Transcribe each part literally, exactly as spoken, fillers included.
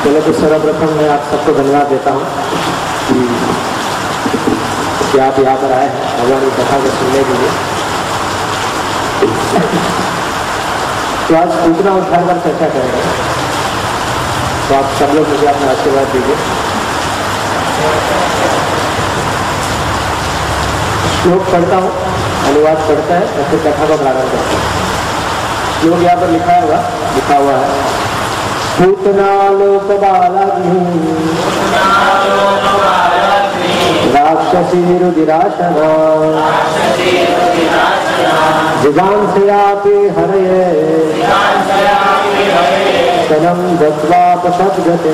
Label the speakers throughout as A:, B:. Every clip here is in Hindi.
A: पहले तो सर्वप्रथम मैं आप सबको धन्यवाद देता हूँ कि आप यहाँ पर आए हैं भगवान की कथा को सुनने के लिए। तो आज सूचना उद्धार पर चर्चा करेंगे, तो आप सब लोग मुझे अपना आशीर्वाद दीजिए। श्लोक पढ़ता हूँ, अनुवाद पढ़ता है और फिर कथा को प्रारंभ करता हूँ। श्लोक यहाँ पर लिखा हुआ लिखा हुआ है पूतना लोक बालाग्नि राक्षसी रुधिराशना जिगांसयापि हरये तनं दत्वापसद्गतिं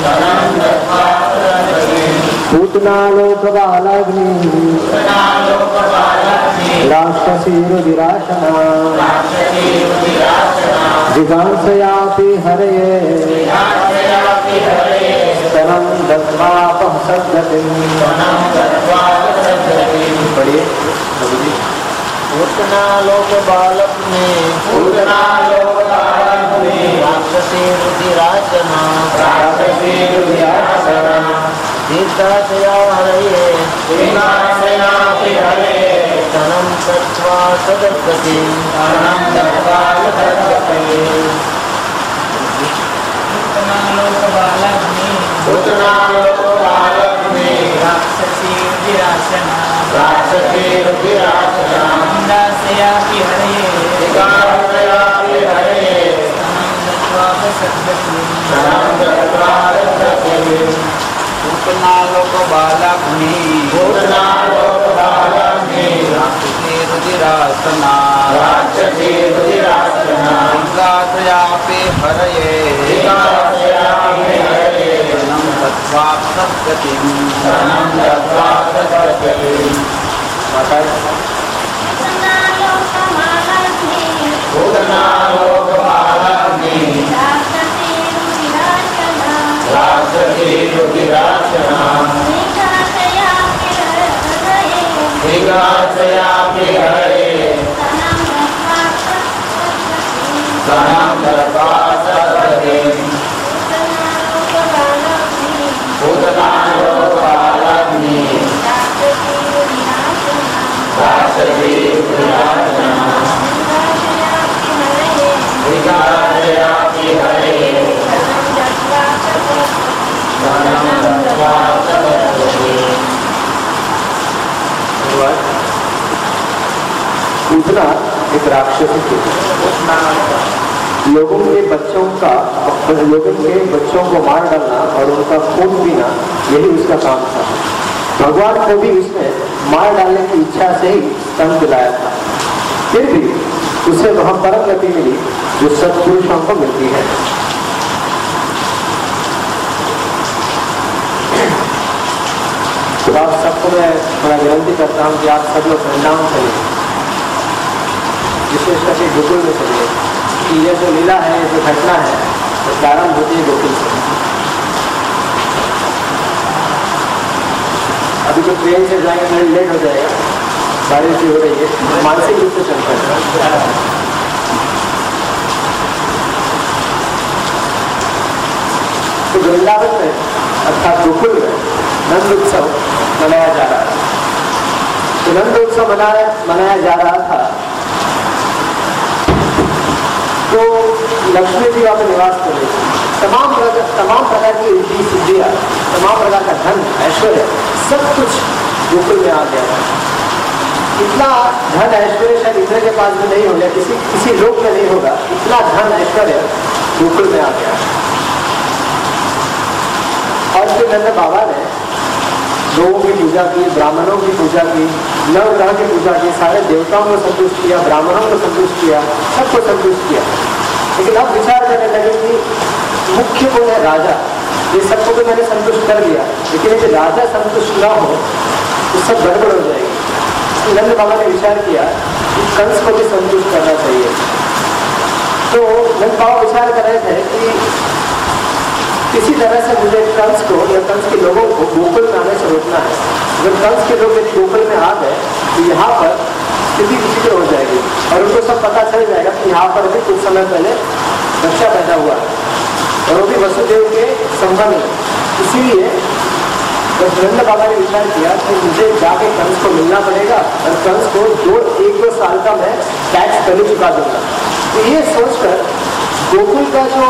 A: पूतना लोक बालाग्नि राक्षसी रुधिराशना जिगांसयापि हरये तनं दत्वापसद्गतिं। पढ़िए
B: पूतना लोक बालाग्नि पूतना लोक बालाग्नि राक्षसी रुधिराशना राक्षसी रुधिराशना जिगांसया हरये जिगांसयापि हरये तनं दत्वा सद्गतिं तनं दत्वा सद्गतिं। पूतना लोक बालाग्नि पूतना लोक बालाग्नि राक्षसी रुधिराशना राक्षसी रुधिराशना जिगांसयापि हरये जिगांसयापि हरये तनं दत्वा सद्गतिं तनं दत्वा सद्गतिं। पूतना लोक बालाग्नि पूतना लोक बालाग्नि राक्षसी रुधिराशना राक्षसी रुधिराशना जिगांसयापि हरये जिगांसयापि हरये तनं दत्वा सद्गतिं तनं दत्वा सद्गतिं। पूतना लोक बालाग्नि राक्षसी रुधिराशना जिगांसयापि हरये तनं दत्वा सद्गतिं। पूतना लोक बालाग्नि राक्षसी रुधिराशना जिगांसयापि हरये तनं दत्वा सद्गतिं।
A: पूतना एक राक्षसी थी। लोगों के बच्चों का लोगों के बच्चों को मार डालना और उनका खून पीना यही उसका काम था। भगवान को भी उसने मार डालने की इच्छा से ही स्तन दिलाया था, फिर भी उसे वह परम गति मिली जो सत्पुरुषों को मिलती है। तो आप सबको मैं थोड़ा विनती करता हूँ कि आप सब लोग परिणाम करें, विशेष करके गोकुल में चलिए कि यह जो लीला है, जो घटना है, वो प्रारंभ होती है गोकुल से। अभी जो ट्रेन से जाएंगे थोड़ी लेट हो जाएगा, बारिश भी हो रही है, मानसिक रूप से चलता है। तो वृंदावन में अर्थात गोकुल में नंद उत्सव मनाया जा रहा है। तो नंद उत्सव मनाया मनाया जा रहा था तो लक्ष्मी जी वहाँ पर निवास कर रही थी। तमाम प्रकार तमाम प्रकार की रिद्धि सिद्धियाँ, तमाम प्रकार का धन ऐश्वर्य सब कुछ गोकुल में आ गया था। इतना धन ऐश्वर्य शायद इंद्र के पास भी नहीं होगा, किसी किसी लोक में नहीं होगा, इतना धन ऐश्वर्य गोकुल में आ गया। और फिर नंद बाबा ने लोगों की पूजा की, ब्राह्मणों की पूजा की, नवग्रह की पूजा की, सारे देवताओं को संतुष्ट किया, ब्राह्मणों को संतुष्ट किया, सबको संतुष्ट किया। लेकिन अब विचार करने लगे कि मुख्य कौन है? राजा। ये सबको तो मैंने संतुष्ट कर दिया, लेकिन यदि राजा संतुष्ट ना हो तो सब गड़बड़ हो जाएगी। नंद बाबा ने विचार किया कि कंस को भी संतुष्ट करना चाहिए। तो नंद बाबा विचार कर रहे थे कि किसी तरह से मुझे कंस को या कंस के लोगों को गोकुल में आने से रोकना है। अगर कंस के लोग यदि गोकुल में आ गए तो यहाँ पर स्थिति विचित्र हो जाएगी और उनको सब पता चल जाएगा कि यहाँ पर भी कुछ समय पहले बच्चा पैदा हुआ है और वो भी वसुदेव के संभव नहीं। इसीलिए जब नंद बाबा ने विचार किया कि मुझे जाके कंस को मिलना पड़ेगा और कंस को दो एक दो साल का मैं टैक्स पहले चुका दूंगा, तो ये सोचकर गोकुल का जो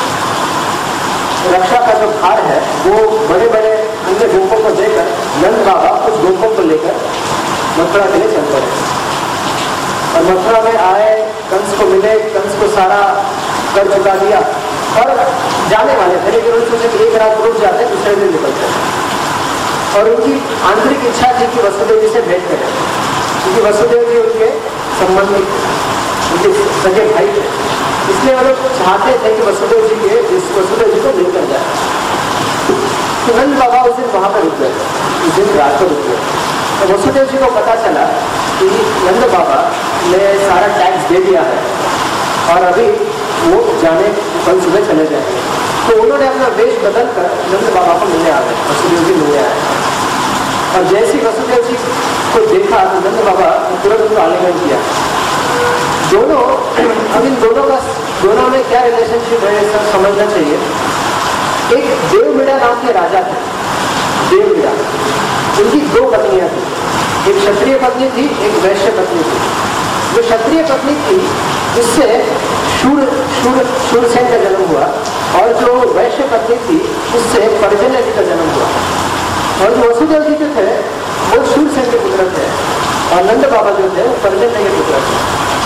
A: रक्षा का जो भार है वो बड़े बड़े अन्य गोपों को देकर नंद बाबा उस गोपों को लेकर मथुरा के लिए चल पड़े। और मथुरा में आए, कंस को मिले, कंस को सारा कर चुका दिया और जाने वाले थे, लेकिन उनसे एक रात रुक जाते, दूसरे दिन निकलते। और उनकी आंतरिक इच्छा थी कि वसुदेव जी से भेंट करें, क्योंकि वसुदेव जी उनके संबंधी, उनके सगे भाई थे, इसलिए वो लोग चाहते थे कि वसुदेव जी के इस वसुदेव जी को मिलकर जाए। तो नंद बाबा उस दिन वहां पर रुक गए, उस दिन रात को रुक गए। तो वसुदेव जी को पता चला कि नंद बाबा ने सारा टैक्स दे दिया है और अभी वो जाने कल सुबह चले जाएंगे। तो उन्होंने अपना वेश बदल कर नंद बाबा को मिलने आ गए, वसुदेव जी मिलने आए। और जैसे वसुदेव जी को देखा तो नंद बाबा तुरंत उनको आलिंगन किया। दोनों, अब इन दोनों का दोनों में क्या रिलेशनशिप है सब समझना चाहिए। एक देवमीड़ा नाम के राजा थे, देवमीड़ा, उनकी दो पत्नियां थी, एक क्षत्रिय पत्नी थी, एक वैश्य पत्नी थी। जो क्षत्रिय पत्नी थी उससे शूर शूर शूरसेन का जन्म हुआ और जो वैश्य पत्नी थी उससे पर्जन्य जी का जन्म हुआ। और जो वसुदेव जी जो थे वो शूरसेन के पुत्र थे और नंद बाबा जो थे वो पर्जन्य के पुत्र थे।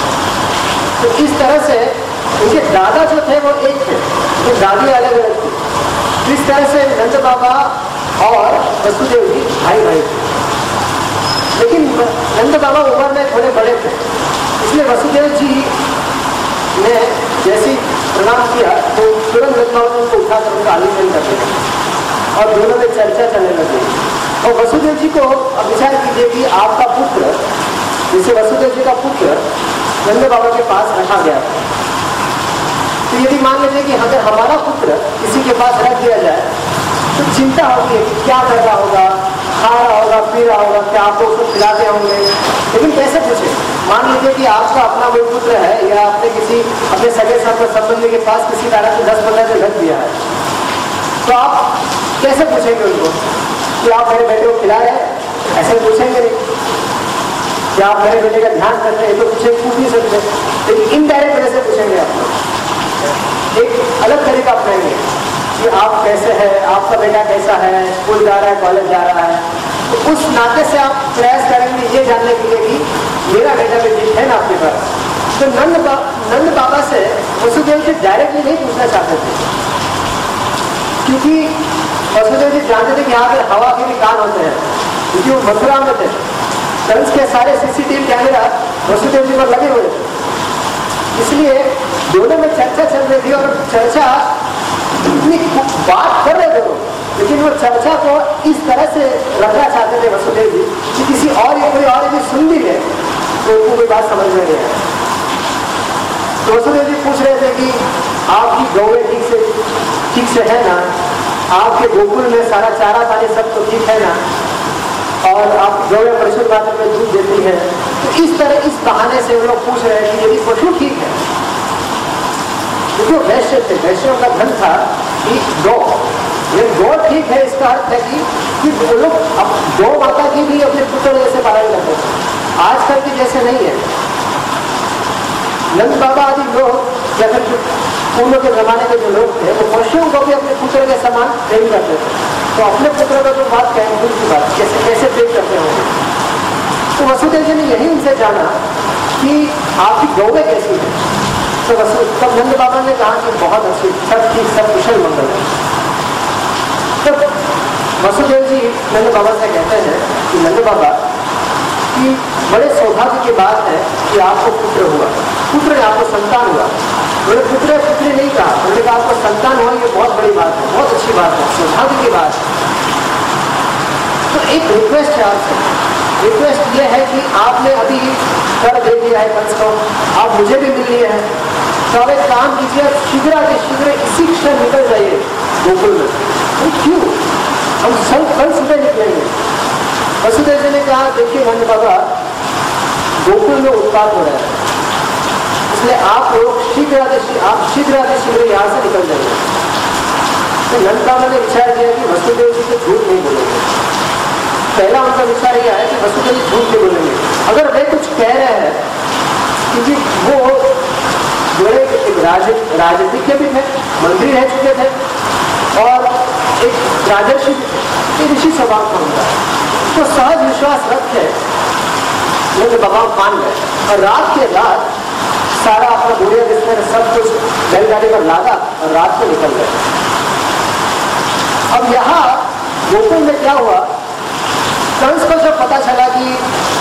A: तो इस तरह से उनके दादा जो थे वो एक थे, तो दादी अलग अलग थी। इस तरह से नंद बाबा और वसुदेव जी भाई भाई थे, लेकिन नंद बाबा उम्र में थोड़े बड़े थे, इसलिए वसुदेव जी ने जैसे प्रणाम किया तो तुरंत नंद बाबा ने उनको उठाकर उनका आलिंगन कर दिया और दोनों में चर्चा चलने लगी। और वसुदेव जी को अब विचार कीजिए कि आपका पुत्र, जैसे वसुदेव जी का पुत्र नंद बाबा के पास रखा गया, तो यदि मान लीजिए कि अगर हमारा पुत्र किसी के पास रख दिया जाए तो चिंता होगी कि क्या कर रहा होगा, खा रहा होगा, पी रहा होगा, क्या आपको उसको खिलाते होंगे। लेकिन कैसे पूछे, मान लीजिए कि आपका अपना कोई पुत्र है या आपने किसी अपने सगे संबंधी के पास किसी तरह से दस पंद्रह दिन रख दिया है, तो आप कैसे पूछेंगे उनको कि आप मेरे बेटे को खिला रहे हैं? ऐसे पूछेंगे नहीं। क्या आप मेरे बेटे का ध्यान करते हैं? तो पूछे पूछ नहीं सकते, लेकिन इनडायरेक्ट वजह से पूछेंगे आप। एक अलग तरीका अपनाएंगे कि आप कैसे हैं, आपका बेटा कैसा है, स्कूल जा रहा है, कॉलेज जा रहा है। तो उस नाते से आप प्रयास करेंगे ये जानने के लिए कि मेरा बेटा भी है ना आपके पास। तो नंद बा, नंद बाबा से वसुदेव जी डायरेक्टली नहीं पूछना चाहते थे, क्योंकि वसुदेव जी जानते थे कि यहाँ पर हवा के भी कान होते हैं, क्योंकि वो मथुरा में थे। कंस के सारे सीसीटीवी कैमरा वसुदेव जी पर लगे हुए थे, इसलिए दोनों में चर्चा चल रही थी। और चर्चा इतनी बात कर रहे थे वो, लेकिन वो चर्चा को इस तरह से रखना चाहते थे वसुदेव जी कि किसी और या कोई और यदि सुन भी ले तो उनको कोई बात समझ में नहीं आए। तो वसुदेव जी पूछ रहे थे कि आपकी गौएं ठीक से ठीक से है ना, आपके गोकुल में सारा चारा पानी सब तो ठीक है ना, और आपकी गौएं प्रचुर मात्रा में दूध देती है। तो इस तरह इस बहाने से वो लोग पूछ रहे हैं कि यदि पशु ठीक है, क्योंकि वो वैश्य थे, वैश्यों का धन था कि गौ, ये गौ ठीक है, इसका अर्थ है कि, कि वो लोग अब गौ माता की भी अपने पुत्र जैसे पालन करते थे, आजकल के जैसे नहीं है। नंद बाबा आदि लोग या फिर पूर्व के जमाने के जो लोग थे वो पशुओं को भी अपने पुत्र के समान प्रेम करते थे। तो अपने पुत्र का जो बात कहें दूर की बात, कैसे कैसे प्रेम करते होंगे। तो वसुदेव जी ने यही उनसे जाना कि आपकी गौएं कैसी है। तो वसु तब नंद बाबा ने कहा कि बहुत अच्छी, सब ठीक, सब कुशल मंगल है। तब वसुदेव जी नंद बाबा से कहते हैं कि नंद बाबा कि बड़े सौभाग्य की बात है कि आपको पुत्र हुआ, पुत्र ने आपको संतान हुआ। मैंने पुत्र पुत्री नहीं कहा, मैंने कहा आपको संतान हुआ, ये बहुत बड़ी बात है, बहुत अच्छी बात है, सौभाग्य की बात है। तो एक रिक्वेस्ट है आपसे, रिक्वेस्ट ये है कि आपने अभी कर दे दिया है कंस को, आप मुझे भी मिल लिए हैं, तो आप एक काम कीजिए, शीघ्र शीघ्र इसी क्षण निकल जाइए गोकुल में। तो क्यों, हम सब कल सुबह निकलेंगे। वसुदेव जी ने कहा देखिए नंद बाबा, गोकुल में उत्पात हो रहा है, इसलिए आप लोग शीघ्र आप शीघ्र शीघ्र यहाँ से निकल जाइए। तो नंदबाबा ने विचार किया कि वसुदेव जी को झूठ नहीं बोलेंगे। पहला उनका विचार यह है कि वसुदेव जी झूठ नहीं बोलेंगे। अगर वे कुछ कह रहे हैं, क्योंकि वो बड़े एक राज राजनीतिज्ञ भी थे, मंत्री रह चुके थे और एक राजर्षि ऋषि स्वभाव का उनका, तो सहज विश्वास रख के नंद बाबा मान गए और रात के रात सारा अपना बुढ़िया बिस्तर सब कुछ बैलगाड़ी पर लादा और रात को निकल गए। अब यहाँ गोकुल में क्या हुआ, कंस को जब पता चला कि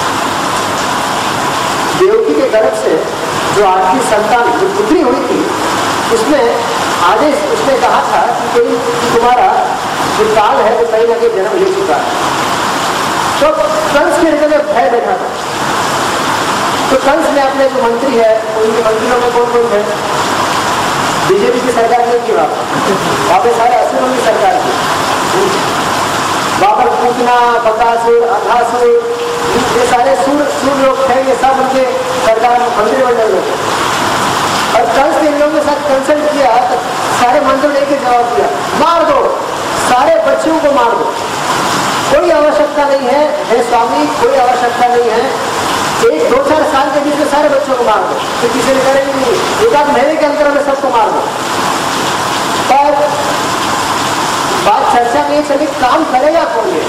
A: देवकी के गर्भ से जो आखिरी संतान जो पुत्री हुई थी, उसमें आदेश उसने कहा था कि कोई तुम्हारा जो काल है वो कहीं ना कहीं जन्म ले चुका है। तो कंस के हृदय में भय बैठा था। तो कंस ने अपने जो मंत्री है, उनके मंत्रियों में कौन कौन है, बीजेपी की सरकार नहीं की, वहां पे सारे असुरों की सरकार थी। वहां पर पूतना, बकासुर, अघासुर, ये सारे सुर सुर लोग थे, ये सब उनके सरकार में मंत्रिमंडल में थे। और कंस ने इन लोगों के साथ कंसल्ट किया तो सारे मंत्रियों ने एक ही जवाब दिया, मार दो, सारे बच्चों को मार दो, कोई आवश्यकता नहीं है, हे स्वामी कोई आवश्यकता नहीं है, एक दो चार साल के बीच में सारे बच्चों को मार दो, तो किसी ने करेंगे नहीं, एक आध महीने के अंतर में सबको मार दो। पर बात चर्चा में चली काम करेगा कौन ये,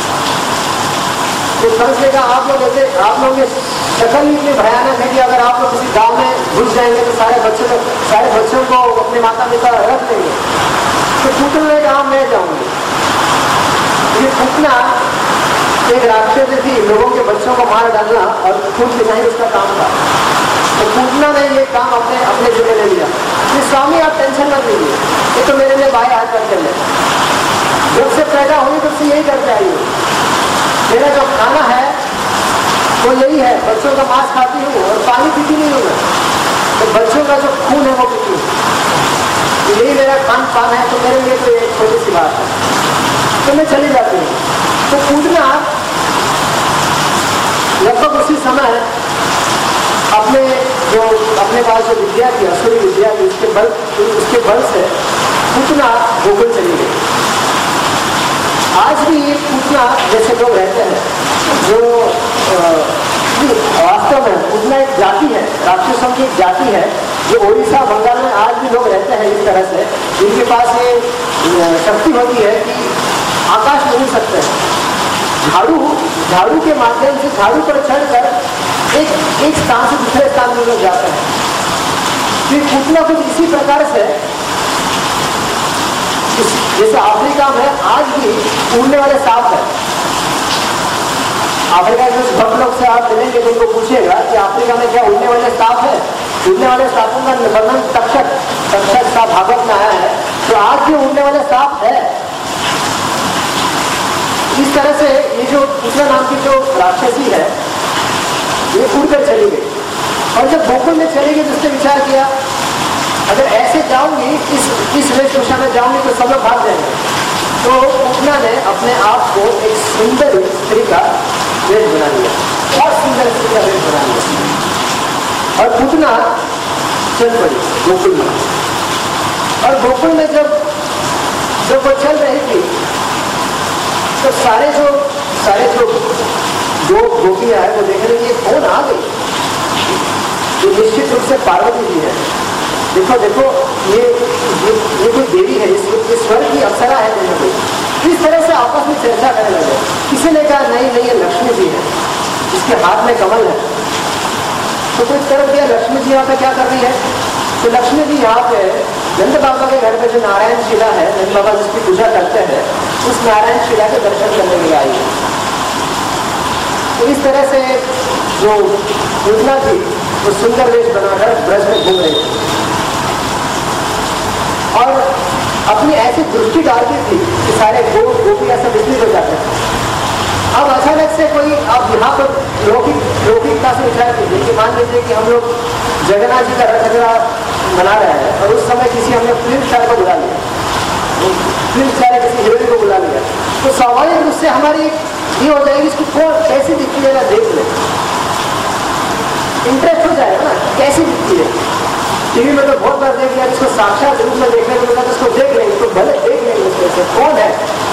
A: तो कंस ने कहा आप लोग ऐसे, आप लोग ये शक्ल ही इतनी भयानक है कि अगर आप लोग किसी गांव में घुस जाएंगे तो सारे बच्चों को सारे बच्चों को अपने माता पिता रख देंगे। तो पुत्र ने कहा मैं जाऊंगी। ये पुतना एक राक्षस थी, लोगों के बच्चों को मार डालना और खून पिलाना उसका काम था। तो पूतना ने ये काम अपने अपने जिले ले लिया कि स्वामी आप टेंशन मत लीजिए, ये तो मेरे लिए बाएं हाथ करके ले, जब से पैदा हुई तब से यही करके आई हूँ, मेरा जो खाना है वो यही है, बच्चों का मांस खाती हूँ और पानी पीती नहीं हूँ मैं, तो बच्चों का जो खून है वो पीती हूँ, यही मेरा खान पान है। तो मेरे लिए तो एक छोटी सी बात है, तो मैं चली जाती हूँ। तो पूतना लगभग उसी समय अपने जो अपने पास जो विद्या थी, असुरी विद्या थी, उसके बल उसके बल से पूतना गोकुल चली गई। आज भी ये पूतना जैसे लोग रहते हैं, जो वास्तव में पूतना एक जाति है, राक्षसों की एक जाति है, जो उड़ीसा बंगाल में आज भी लोग रहते हैं इस तरह से, जिनके पास ये शक्ति होती है कि आकाश में उड़ सकते हैं। झाड़ू झाड़ू के माध्यम से झाड़ू पर चढ़कर एक एक स्थान से दूसरे स्थान में लोग जाते हैं। फिर पूतना कुछ इसी प्रकार से, जैसे अफ्रीका में आज भी उड़ने वाले सांप है। अफ्रीका के भक्त लोग से आप मिलेंगे तो उनको पूछिएगा कि अफ्रीका में क्या उड़ने वाले सांप है। उड़ने वाले सांपों का वर्णन तक्षक तक्षक सांप भागवत में आया है, तो आज भी उड़ने वाले सांप है। इस तरह से ये जो पूतना नाम की जो राक्षसी है, ये उड़कर चली गई। और जब गोकुल में चली गई तो उसने विचार किया, अगर ऐसे जाऊंगी, इस इस वेशभूषा में जाऊंगी तो सब लोग भाग जाएंगे। तो पूतना ने अपने आप को एक सुंदर स्त्री का वेश बना लिया, बहुत सुंदर स्त्री का वेश बना लिया और पूतना चल पड़ी गोकुल में। और गोकुल में जब जब वो चल रही थी तो सारे जो सारे जो दो गोपियां है वो देख रही है कौन आ गई, ये निश्चित रूप से पार्वती जी है। देखो देखो ये ये, ये कोई देवी है, ये स्वर्ग की अप्सरा है। इस तरह से आपस में चर्चा करने लगे। किसी ने कहा नहीं नहीं ये लक्ष्मी जी है, इसके हाथ में कमल है। तो कुछ तरफ दिया लक्ष्मी जी यहाँ पे क्या कर रही है, तो लक्ष्मी जी यहाँ पे नंद बाबा के घर में जो नारायण शिला है, नंद बाबा जिसकी पूजा करते हैं, उस नारायण शिला के दर्शन करने के लिए आई है। तो इस तरह से जो पूजना थी वो सुंदर वेश बनाकर ब्रज में घूम रही थी और अपनी ऐसी दृष्टि डालती थी कि सारे गो गोपियां सब विचलित हो जाते थे। अब अचानक से कोई अब यहाँ पर लौकिक लौकिकता से विचार कीजिए कि मान लीजिए कि हम लोग जगन्नाथ जी का रथ यात्रा मना रहे हैं और उस समय किसी हमने फिल्म स्टार को बुला लिया, फिल्म स्टार है किसी हीरोइन को बुला लिया, तो स्वाभाविक रूप से हमारी ये हो जाएगी इसको कौन कैसी दिखती है ना देख ले, इंटरेस्ट हो जाएगा ना कैसी दिखती है। टीवी में तो बहुत बार देख लिया, इसको साक्षात रूप में देखने को मिलता तो उसको देख लेंगे, तो भले देख लेंगे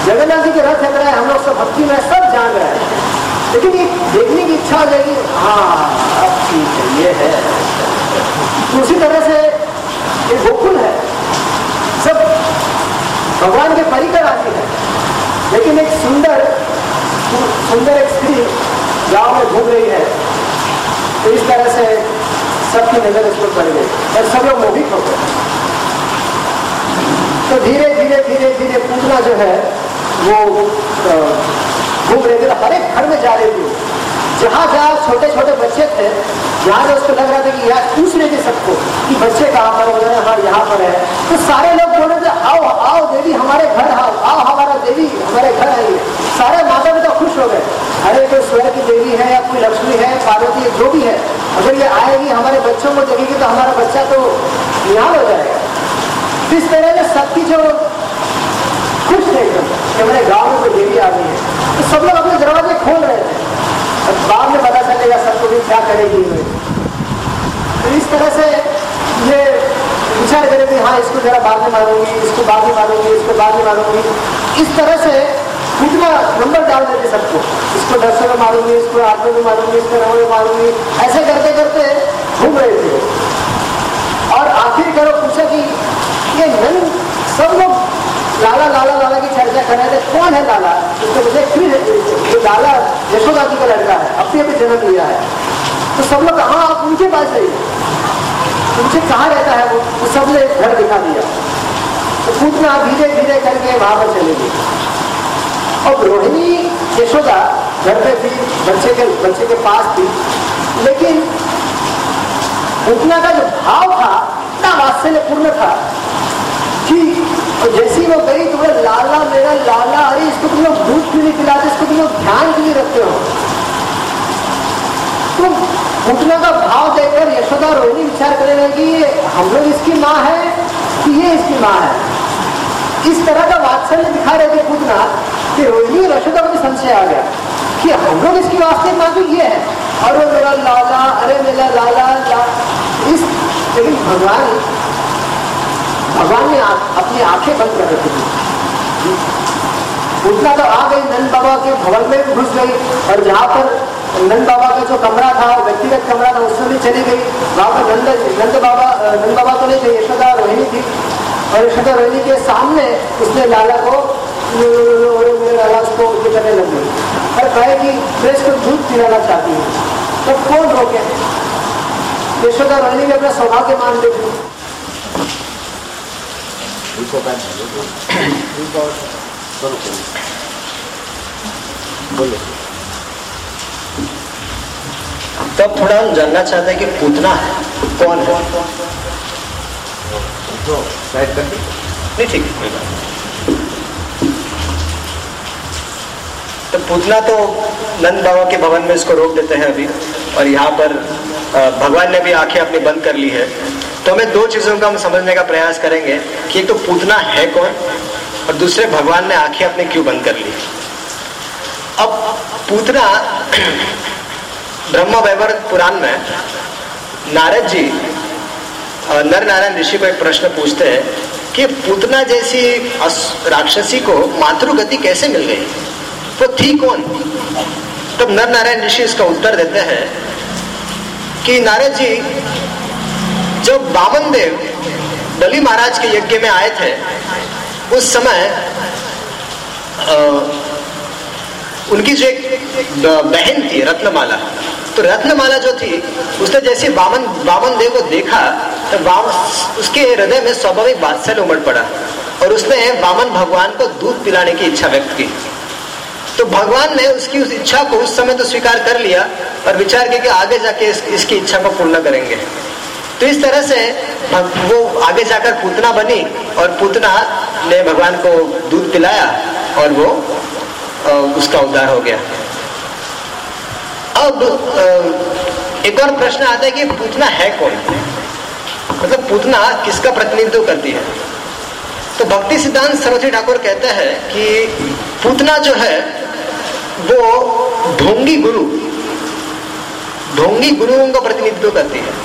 A: जगन्नाथ जी के रथ यात्रा है, हम लोग सब भक्ति में सब जान रहे हैं, लेकिन ये देखने की इच्छा हो जाएगी, हाँ अब ठीक है ये है। तो उसी तरह से ये गोकुल है, सब भगवान के परिकर आती है, लेकिन एक सुंदर सुंदर एक स्त्री गांव में घूम रही है, तो इस तरह से सबकी नजर उस पर पड़ गई और सब लोग मोहित हो गए। तो धीरे धीरे धीरे धीरे पूजना जो है वो घूम रहे थे, हर एक घर में जा रही थी, जहां जहां छोटे छोटे बच्चे थे, यहाँ उसको लग रहा था कि यार पूछ रहे थे सबको कि बच्चे कहाँ पर हो रहे हैं, हाँ यहाँ पर है। तो सारे लोग बोल रहे थे आओ आओ देवी हमारे घर आओ, आओ हमारा देवी हमारे घर आइए। सारे माता पिता खुश हो गए, अरे कोई स्वर्ग की देवी है या कोई लक्ष्मी है, पार्वती है, जो भी है, अगर ये आएगी हमारे बच्चों को देखेगी तो हमारा बच्चा तो निहाल हो जाएगा। इस तरह से सबकी जो खुश थे कि हमारे गाँव में कोई देवी आ गई है, तो सब लोग अपने दरवाजे खोल रहे थे, और बाद में पता चलेगा सबको भी क्या करेगी। तो इस तरह से ये विचार करें कि हाँ इसको जरा बाद में मारूंगी, इसको बाद में मारूंगी, इसको बाद में मारूंगी, इस तरह से कितना नंबर डाल देते सबको, इसको दर्शन में मारूंगी, इसको आत्मा में मारूंगी, इसको रंग में मारूंगी, ऐसे करते करते घूम रहे थे। और आखिर करो पूछा कि ये नन सब लोग लाला लाला लाला की चर्चा कर रहे थे, कौन है लाला? उसको मुझे फिर ये लाला यशोदा जी का लड़का है, अपने अपने जन्म लिया है। तो सब लोग हाँ आप उनके पास जाइए, उनसे कहाँ रहता है वो? तो सब ने घर दिखा दिया। तो पूछना धीरे धीरे करके वहां पर चले गए। और रोहिणी यशोदा घर पे थी, बच्चे के बच्चे के पास थी, लेकिन पूतना का जो भाव था इतना वात्सल्यपूर्ण था कि तो जैसी वो गई तो वो लाला मेरा लाला, अरे इसको तुम लोग दूध क्यों नहीं पिलाते, इसको तुम लोग ध्यान क्यों नहीं रखते हो? तो पूतना का भाव देखकर यशोदा रोहिणी विचार करने लगी हम लोग इसकी माँ है कि ये इसकी माँ है। इस तरह का वात्सल्य दिखा रहे थे पूतना कि रोहिणी और यशोदा को भी संशय आ गया कि हम लोग इसकी वास्तविक माँ तो ये है, और वो मेरा लाला, अरे मेरा लाला ला। इस लेकिन भगवान भगवान ने अपनी आंखें बंद कर रखी थी। पूतना तो आ गई नंद बाबा के भवन में घुस गई, और जहाँ पर नंद बाबा का जो कमरा था, व्यक्तिगत कमरा था, उसमें भी चली गई। वहाँ पर नंद नंद बाबा नंद बाबा तो नहीं थे, यशोदा रोहिणी थी, और यशोदा रोहिणी के सामने उसने लाला को मेरे लाला उसको करने लग गई और कहे कि मैं इसको दूध पिलाना चाहती हूँ। तो कौन रोके? यशोदा रोहिणी ने अपना सौभाग्य मान ली।
C: तो अब थोड़ा हम जानना चाहते हैं कि पूतना कौन है? नहीं ठीक है, तो पूतना तो नंद बाबा के भवन में इसको रोक देते हैं अभी, और यहाँ पर भगवान ने भी आंखें अपनी बंद कर ली है। तो हमें दो चीजों का हम समझने का प्रयास करेंगे कि एक तो पूतना है कौन, और दूसरे भगवान ने आंखें अपनी क्यों बंद कर ली। अब पूतना ब्रह्म वैवर्त पुराण में नारद जी नर नारायण ऋषि को एक प्रश्न पूछते हैं कि पूतना जैसी राक्षसी को मातृगति कैसे मिल गई, वो थी कौन? तब नर नारायण ऋषि इसका उत्तर देते हैं कि नारद जी जब वामन देव बलि महाराज के यज्ञ में आए थे, उस समय आ, उनकी जो एक बहन थी रत्नमाला, तो रत्नमाला जो थी उसने जैसे वामन वामन देव को देखा तो वाम उसके हृदय में स्वाभाविक वात्सल्य उमड़ पड़ा, और उसने वामन भगवान को दूध पिलाने की इच्छा व्यक्त की। तो भगवान ने उसकी उस इच्छा को उस समय तो स्वीकार कर लिया, और विचार किया कि आगे जाके इस, इसकी इच्छा को पूर्ण करेंगे। तो इस तरह से वो आगे जाकर पूतना बनी, और पूतना ने भगवान को दूध पिलाया, और वो उसका उद्धार हो गया। अब एक और प्रश्न आता है कि पूतना है कौन, मतलब पूतना किसका प्रतिनिधित्व करती है? तो भक्ति सिद्धांत सरस्वती ठाकुर कहते हैं कि पूतना जो है वो ढोंगी गुरु ढोंगी गुरुओं का प्रतिनिधित्व करती है।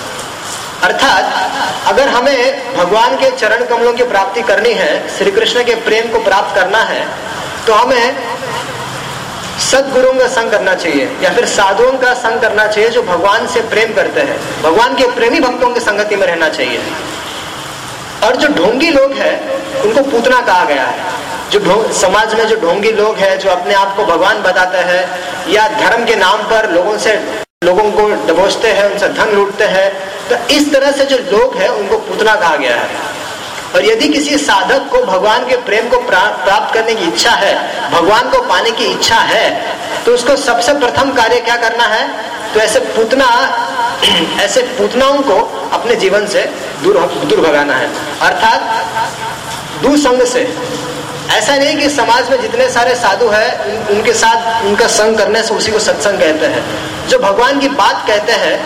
C: अर्थात अगर हमें भगवान के चरण कमलों की प्राप्ति करनी है, श्री कृष्ण के प्रेम को प्राप्त करना है, तो हमें सदगुरुओं का संग करना चाहिए या फिर साधुओं का संग करना चाहिए जो भगवान से प्रेम करते हैं। भगवान के प्रेमी भक्तों की संगति में रहना चाहिए। और जो ढोंगी लोग हैं उनको पूतना कहा गया है। जो समाज में जो ढोंगी लोग हैं, जो अपने आप को भगवान बताते हैं या धर्म के नाम पर लोगों से लोगों को दबोचते हैं, उनसे धन लूटते हैं, तो इस तरह से जो लोग हैं उनको पूतना कहा गया है। और यदि किसी साधक को भगवान के प्रेम को प्राप्त करने की इच्छा है, भगवान को पाने की इच्छा है, तो उसको सबसे प्रथम कार्य क्या करना है? तो ऐसे पूतना ऐसे पूतनाओं को अपने जीवन से दूर दूर भगाना है, अर्थात दुसंग से। ऐसा नहीं कि समाज में जितने सारे साधु हैं उन, उनके साथ उनका संग करने से उसी को सत्संग कहते हैं। जो भगवान की बात कहते हैं,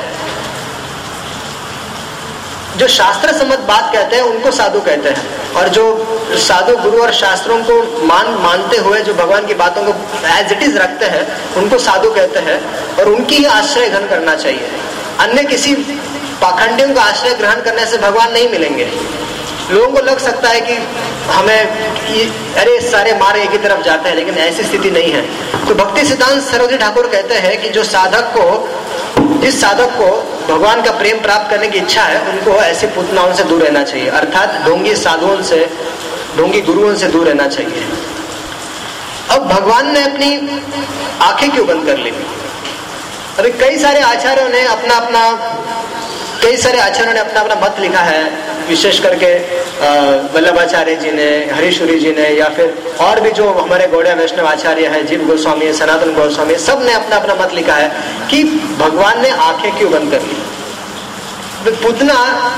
C: जो शास्त्र सम्मत बात कहते हैं, उनको साधु कहते हैं। और जो साधु गुरु और शास्त्रों को मान मानते हुए जो भगवान की बातों को एज इट इज रखते हैं, उनको साधु कहते हैं। और उनकी ही आश्रय ग्रहण करना चाहिए। अन्य किसी पाखंडियों का आश्रय ग्रहण करने से भगवान नहीं मिलेंगे। लोगों को लग सकता है कि हमें अरे सारे मारे एक ही तरफ जाते हैं, लेकिन ऐसी स्थिति नहीं है। तो भक्ति सिद्धांत सरोजी ठाकुर कहते हैं कि जो साधक को जिस साधक को भगवान का प्रेम प्राप्त करने की इच्छा है, उनको ऐसी पूतनाओं से दूर रहना चाहिए, अर्थात ढोंगी साधुओं से, ढोंगी गुरुओं से दूर रहना चाहिए। अब भगवान ने अपनी आंखें क्यों बंद कर ली? अभी कई सारे आचार्यों ने अपना अपना कई सारे आचार्यों ने अपना अपना मत लिखा है, विशेष करके वल्लभाचार्य जी ने, हरीशुरी जी ने, या फिर और भी जो हमारे गौड़िया वैष्णव आचार्य हैं, जीव गोस्वामी, सनातन गोस्वामी, सब ने अपना अपना मत लिखा है कि भगवान ने आंखें क्यों बंद कर ली। पूतना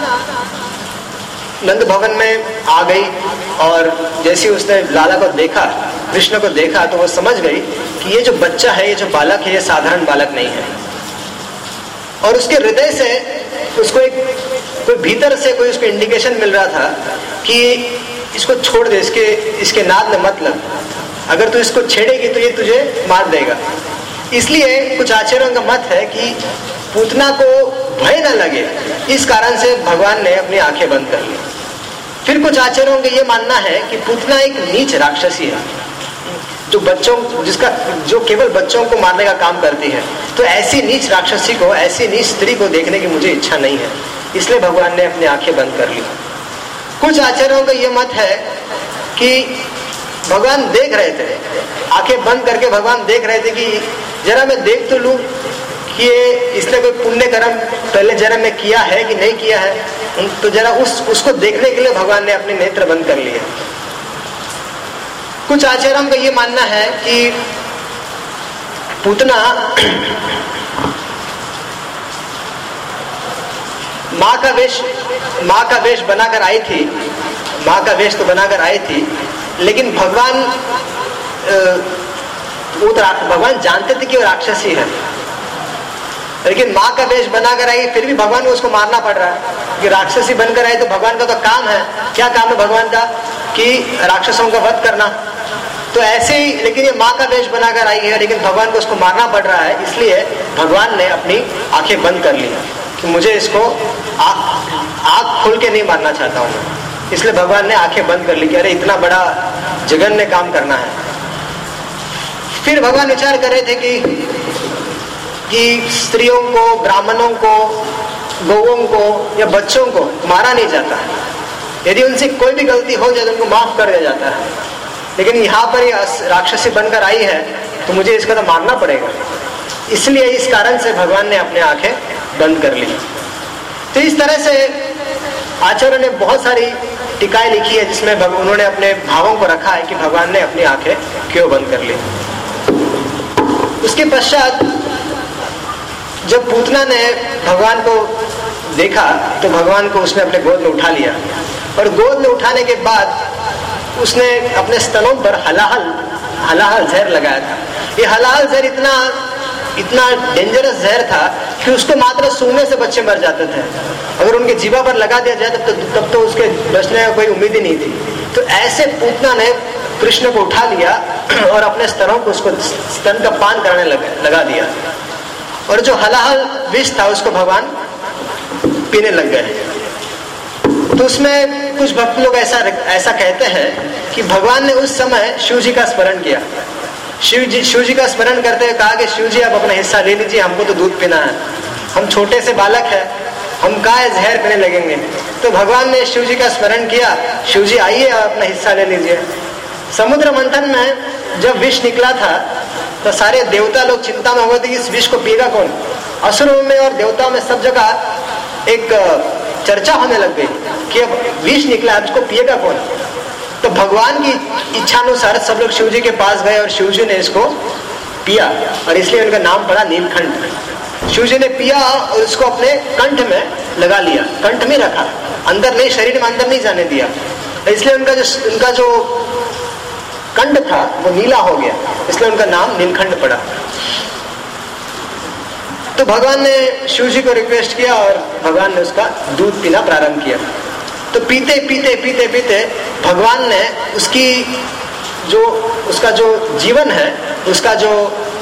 C: नंद भवन में आ गई और जैसे उसने लाला को देखा, कृष्ण को देखा, तो वो समझ गई कि ये जो बच्चा है, ये जो बालक है, ये साधारण बालक नहीं है। और उसके हृदय से उसको एक कोई भीतर से कोई उसको इंडिकेशन मिल रहा था कि इसको छोड़ दे, इसके इसके नाद में मत लग, अगर तू इसको छेड़ेगी तो ये तुझे मार देगा। इसलिए कुछ आचार्यों का मत है कि पूतना को भय न लगे, इस कारण से भगवान ने अपनी आंखें बंद कर ली। फिर कुछ आचार्यों का ये मानना है कि पूतना एक नीच राक्षसी है, जो बच्चों जिसका जो केवल बच्चों को मारने का काम करती है। तो ऐसी नीच राक्षसी को, ऐसी नीच स्त्री को देखने की मुझे इच्छा नहीं है, इसलिए भगवान ने अपनी आंखें बंद कर ली। कुछ आचार्यों का ये मत है कि भगवान देख रहे थे, आंखें बंद करके भगवान देख रहे थे कि जरा मैं देख तो लूं कि इसने कोई पुण्य कर्म पहले जन्म में किया है कि नहीं किया है, तो जरा उस उसको देखने के लिए भगवान ने अपने नेत्र बंद कर लिए। कुछ आचार्यों का ये मानना है कि पूतना माँ का वेश माँ का वेश बनाकर आई थी, माँ का वेश तो बनाकर आई थी, लेकिन भगवान वो भगवान जानते थे कि वो राक्षसी है, लेकिन माँ का वेश बनाकर आई, फिर भी भगवान को उसको मारना पड़ रहा है कि राक्षसी बनकर आई। तो भगवान का तो काम है, क्या काम है भगवान का? कि राक्षसों का वध करना। तो ऐसे ही, लेकिन ये माँ का वेश बनाकर आई है, लेकिन भगवान को उसको मारना पड़ रहा है, इसलिए भगवान ने अपनी आंखें बंद कर ली कि मुझे इसको आँख खोल के नहीं मारना चाहता हूँ। इसलिए भगवान ने आंखें बंद कर ली कि अरे इतना बड़ा जघन्य काम करना है। फिर भगवान विचार कर रहे थे कि कि स्त्रियों को, ब्राह्मणों को, गौओं को या बच्चों को मारा नहीं जाता है, यदि उनसे कोई भी गलती हो जाए तो उनको माफ कर दिया जाता है, लेकिन यहाँ पर ये राक्षसी बनकर आई है तो मुझे इसका तो मारना पड़ेगा। इसलिए इस कारण से भगवान ने अपने आंखें बंद कर ली। तो इस तरह से आचार्य ने बहुत सारी टीकाएं लिखी है जिसमें उन्होंने अपने भावों को रखा है कि भगवान ने अपनी आंखें क्यों बंद कर ली। उसके पश्चात जब पूतना ने भगवान को देखा तो भगवान को उसने अपने गोद में उठा लिया, और गोद में उठाने के बाद उसने अपने स्तनों पर हलाहल हलाहल जहर लगाया था। ये हलाहल जहर इतना इतना डेंजरस जहर था कि उसको मात्र सूंघने से बच्चे मर जाते थे। अगर उनके जीवा पर लगा दिया जाए तब तो, तब तो उसके बचने का कोई उम्मीद ही नहीं थी। तो ऐसे पूतना ने कृष्ण को उठा लिया और अपने स्तनों को उसको स्तन का पान कराने लगा, लगा दिया, और जो हलाहल विष था उसको भगवान पीने लग गए। तो उसमें कुछ भक्त लोग ऐसा ऐसा कहते हैं कि भगवान ने उस समय शिव जी का स्मरण किया। शिव जी शिव जी का स्मरण करते हुए कहा कि शिव जी आप अपना हिस्सा ले लीजिए, हमको तो दूध पीना है, हम छोटे से बालक हैं, हम काहे जहर पीने लगेंगे। तो भगवान ने शिव जी का स्मरण किया, शिव जी आइए आप अपना हिस्सा ले लीजिए। समुद्र मंथन में जब विष निकला था तो सारे देवता लोग चिंता में हो गए थे कि इस विष को पिएगा कौन। असुरों में और देवताओं में सब जगह एक चर्चा होने लग गई कि अब विष निकला, अब इसको पिएगा कौन। तो भगवान की इच्छानुसार सब लोग शिव जी के पास गए और शिव जी ने इसको पिया और इसलिए उनका नाम पड़ा नीलकंठ। शिव जी ने पिया और उसको अपने कंठ में लगा लिया, कंठ में रखा, अंदर नहीं, शरीर में अंदर नहीं जाने दिया, इसलिए उनका जो उनका जो कंठ था वो नीला हो गया, इसलिए उनका नाम नीलकंठ पड़ा। तो भगवान ने शिव जी को रिक्वेस्ट किया और भगवान ने उसका दूध पीना प्रारंभ किया। तो पीते पीते पीते पीते भगवान ने उसकी जो उसका जो जीवन है, उसका जो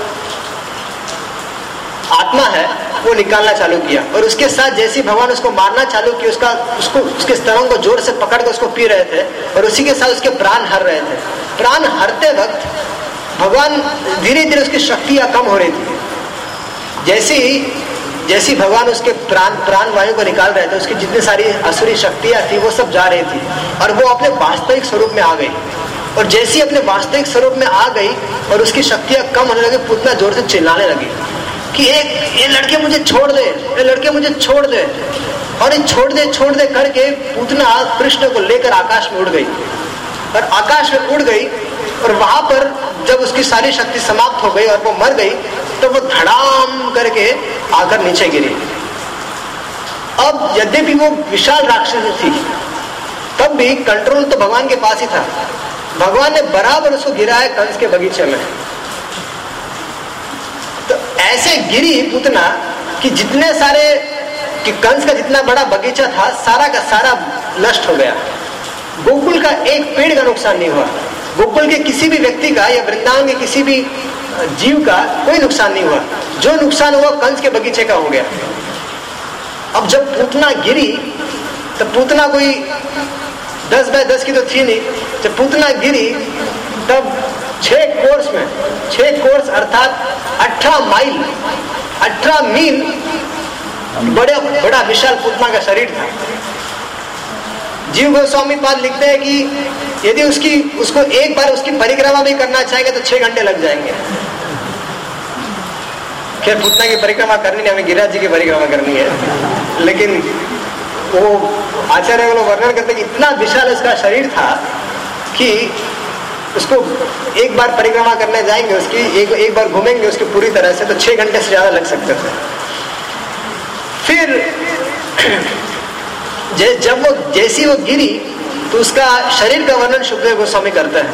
C: आत्मा है वो निकालना चालू किया और उसके साथ जैसे भगवान उसको मारना चालू किया, उसका उसको उसके स्तरों को जोर से पकड़ कर उसको पी रहे थे और उसी के साथ उसके प्राण हर रहे थे। प्राण हरते वक्त भगवान धीरे धीरे उसकी शक्तियां कम हो रही थी। जैसे ही जैसी भगवान उसके प्राण प्राण वायु को निकाल रहे थे, उसकी जितनी सारी असुरी शक्तियां थी वो सब जा रही थी और वो अपने वास्तविक स्वरूप में आ गई। और जैसे ही अपने वास्तविक स्वरूप में आ गई और उसकी शक्तियां कम होने लगी, पूतना जोर से चिल्लाने लगी कि एक ये लड़के मुझे छोड़ दे, ये लड़के मुझे छोड़ दे। और ये छोड़ दे छोड़ दे करके पूतना कृष्ण को लेकर आकाश में उड़ गई और आकाश में उड़ गई और वहां पर जब उसकी सारी शक्ति समाप्त हो गई और वो मर गई तो वो धड़ाम करके आकर नीचे गिरी। अब यद्यपि वो विशाल राक्षस थी तब भी कंट्रोल तो भगवान के पास ही था। भगवान ने बराबर उसको गिराया कंस के बगीचे में। तो ऐसे गिरी पूतना कि जितने सारे कि कंस का जितना बड़ा बगीचा था सारा का सारा नष्ट हो गया। गोकुल का एक पेड़ का नुकसान नहीं हुआ, गोकुल के किसी भी व्यक्ति का या वृंदावन के किसी भी जीव का कोई नुकसान नहीं हुआ। जो नुकसान हुआ कंस के बगीचे का हो गया। अब जब पूतना गिरी तो पूतना कोई दस बाय दस की तो थी नहीं। जब पूतना गिरी तब छह कोर्स में छह कोर्स अर्थात अठारह माइल अठारह मील बड़े बड़ा विशाल पूतना का शरीर था। जीव गोस्वामी पाद लिखते हैं कि यदि उसकी उसको एक बार उसकी परिक्रमा भी करना चाहेंगे तो छह घंटे लग जाएंगे। खैर पूतना की परिक्रमा करनी नहीं, हमें गिरिराज जी की परिक्रमा करनी है। लेकिन वो आचार्य वो लोग वर्णन करते कि इतना विशाल उसका शरीर था कि उसको एक बार परिक्रमा करने जाएंगे, उसकी एक एक बार घूमेंगे उसकी पूरी तरह से तो छह घंटे से ज्यादा लग सकते थे। फिर जब वो जैसी वो गिरी तो उसका शरीर का वर्णन सुखदेव गोस्वामी करते हैं।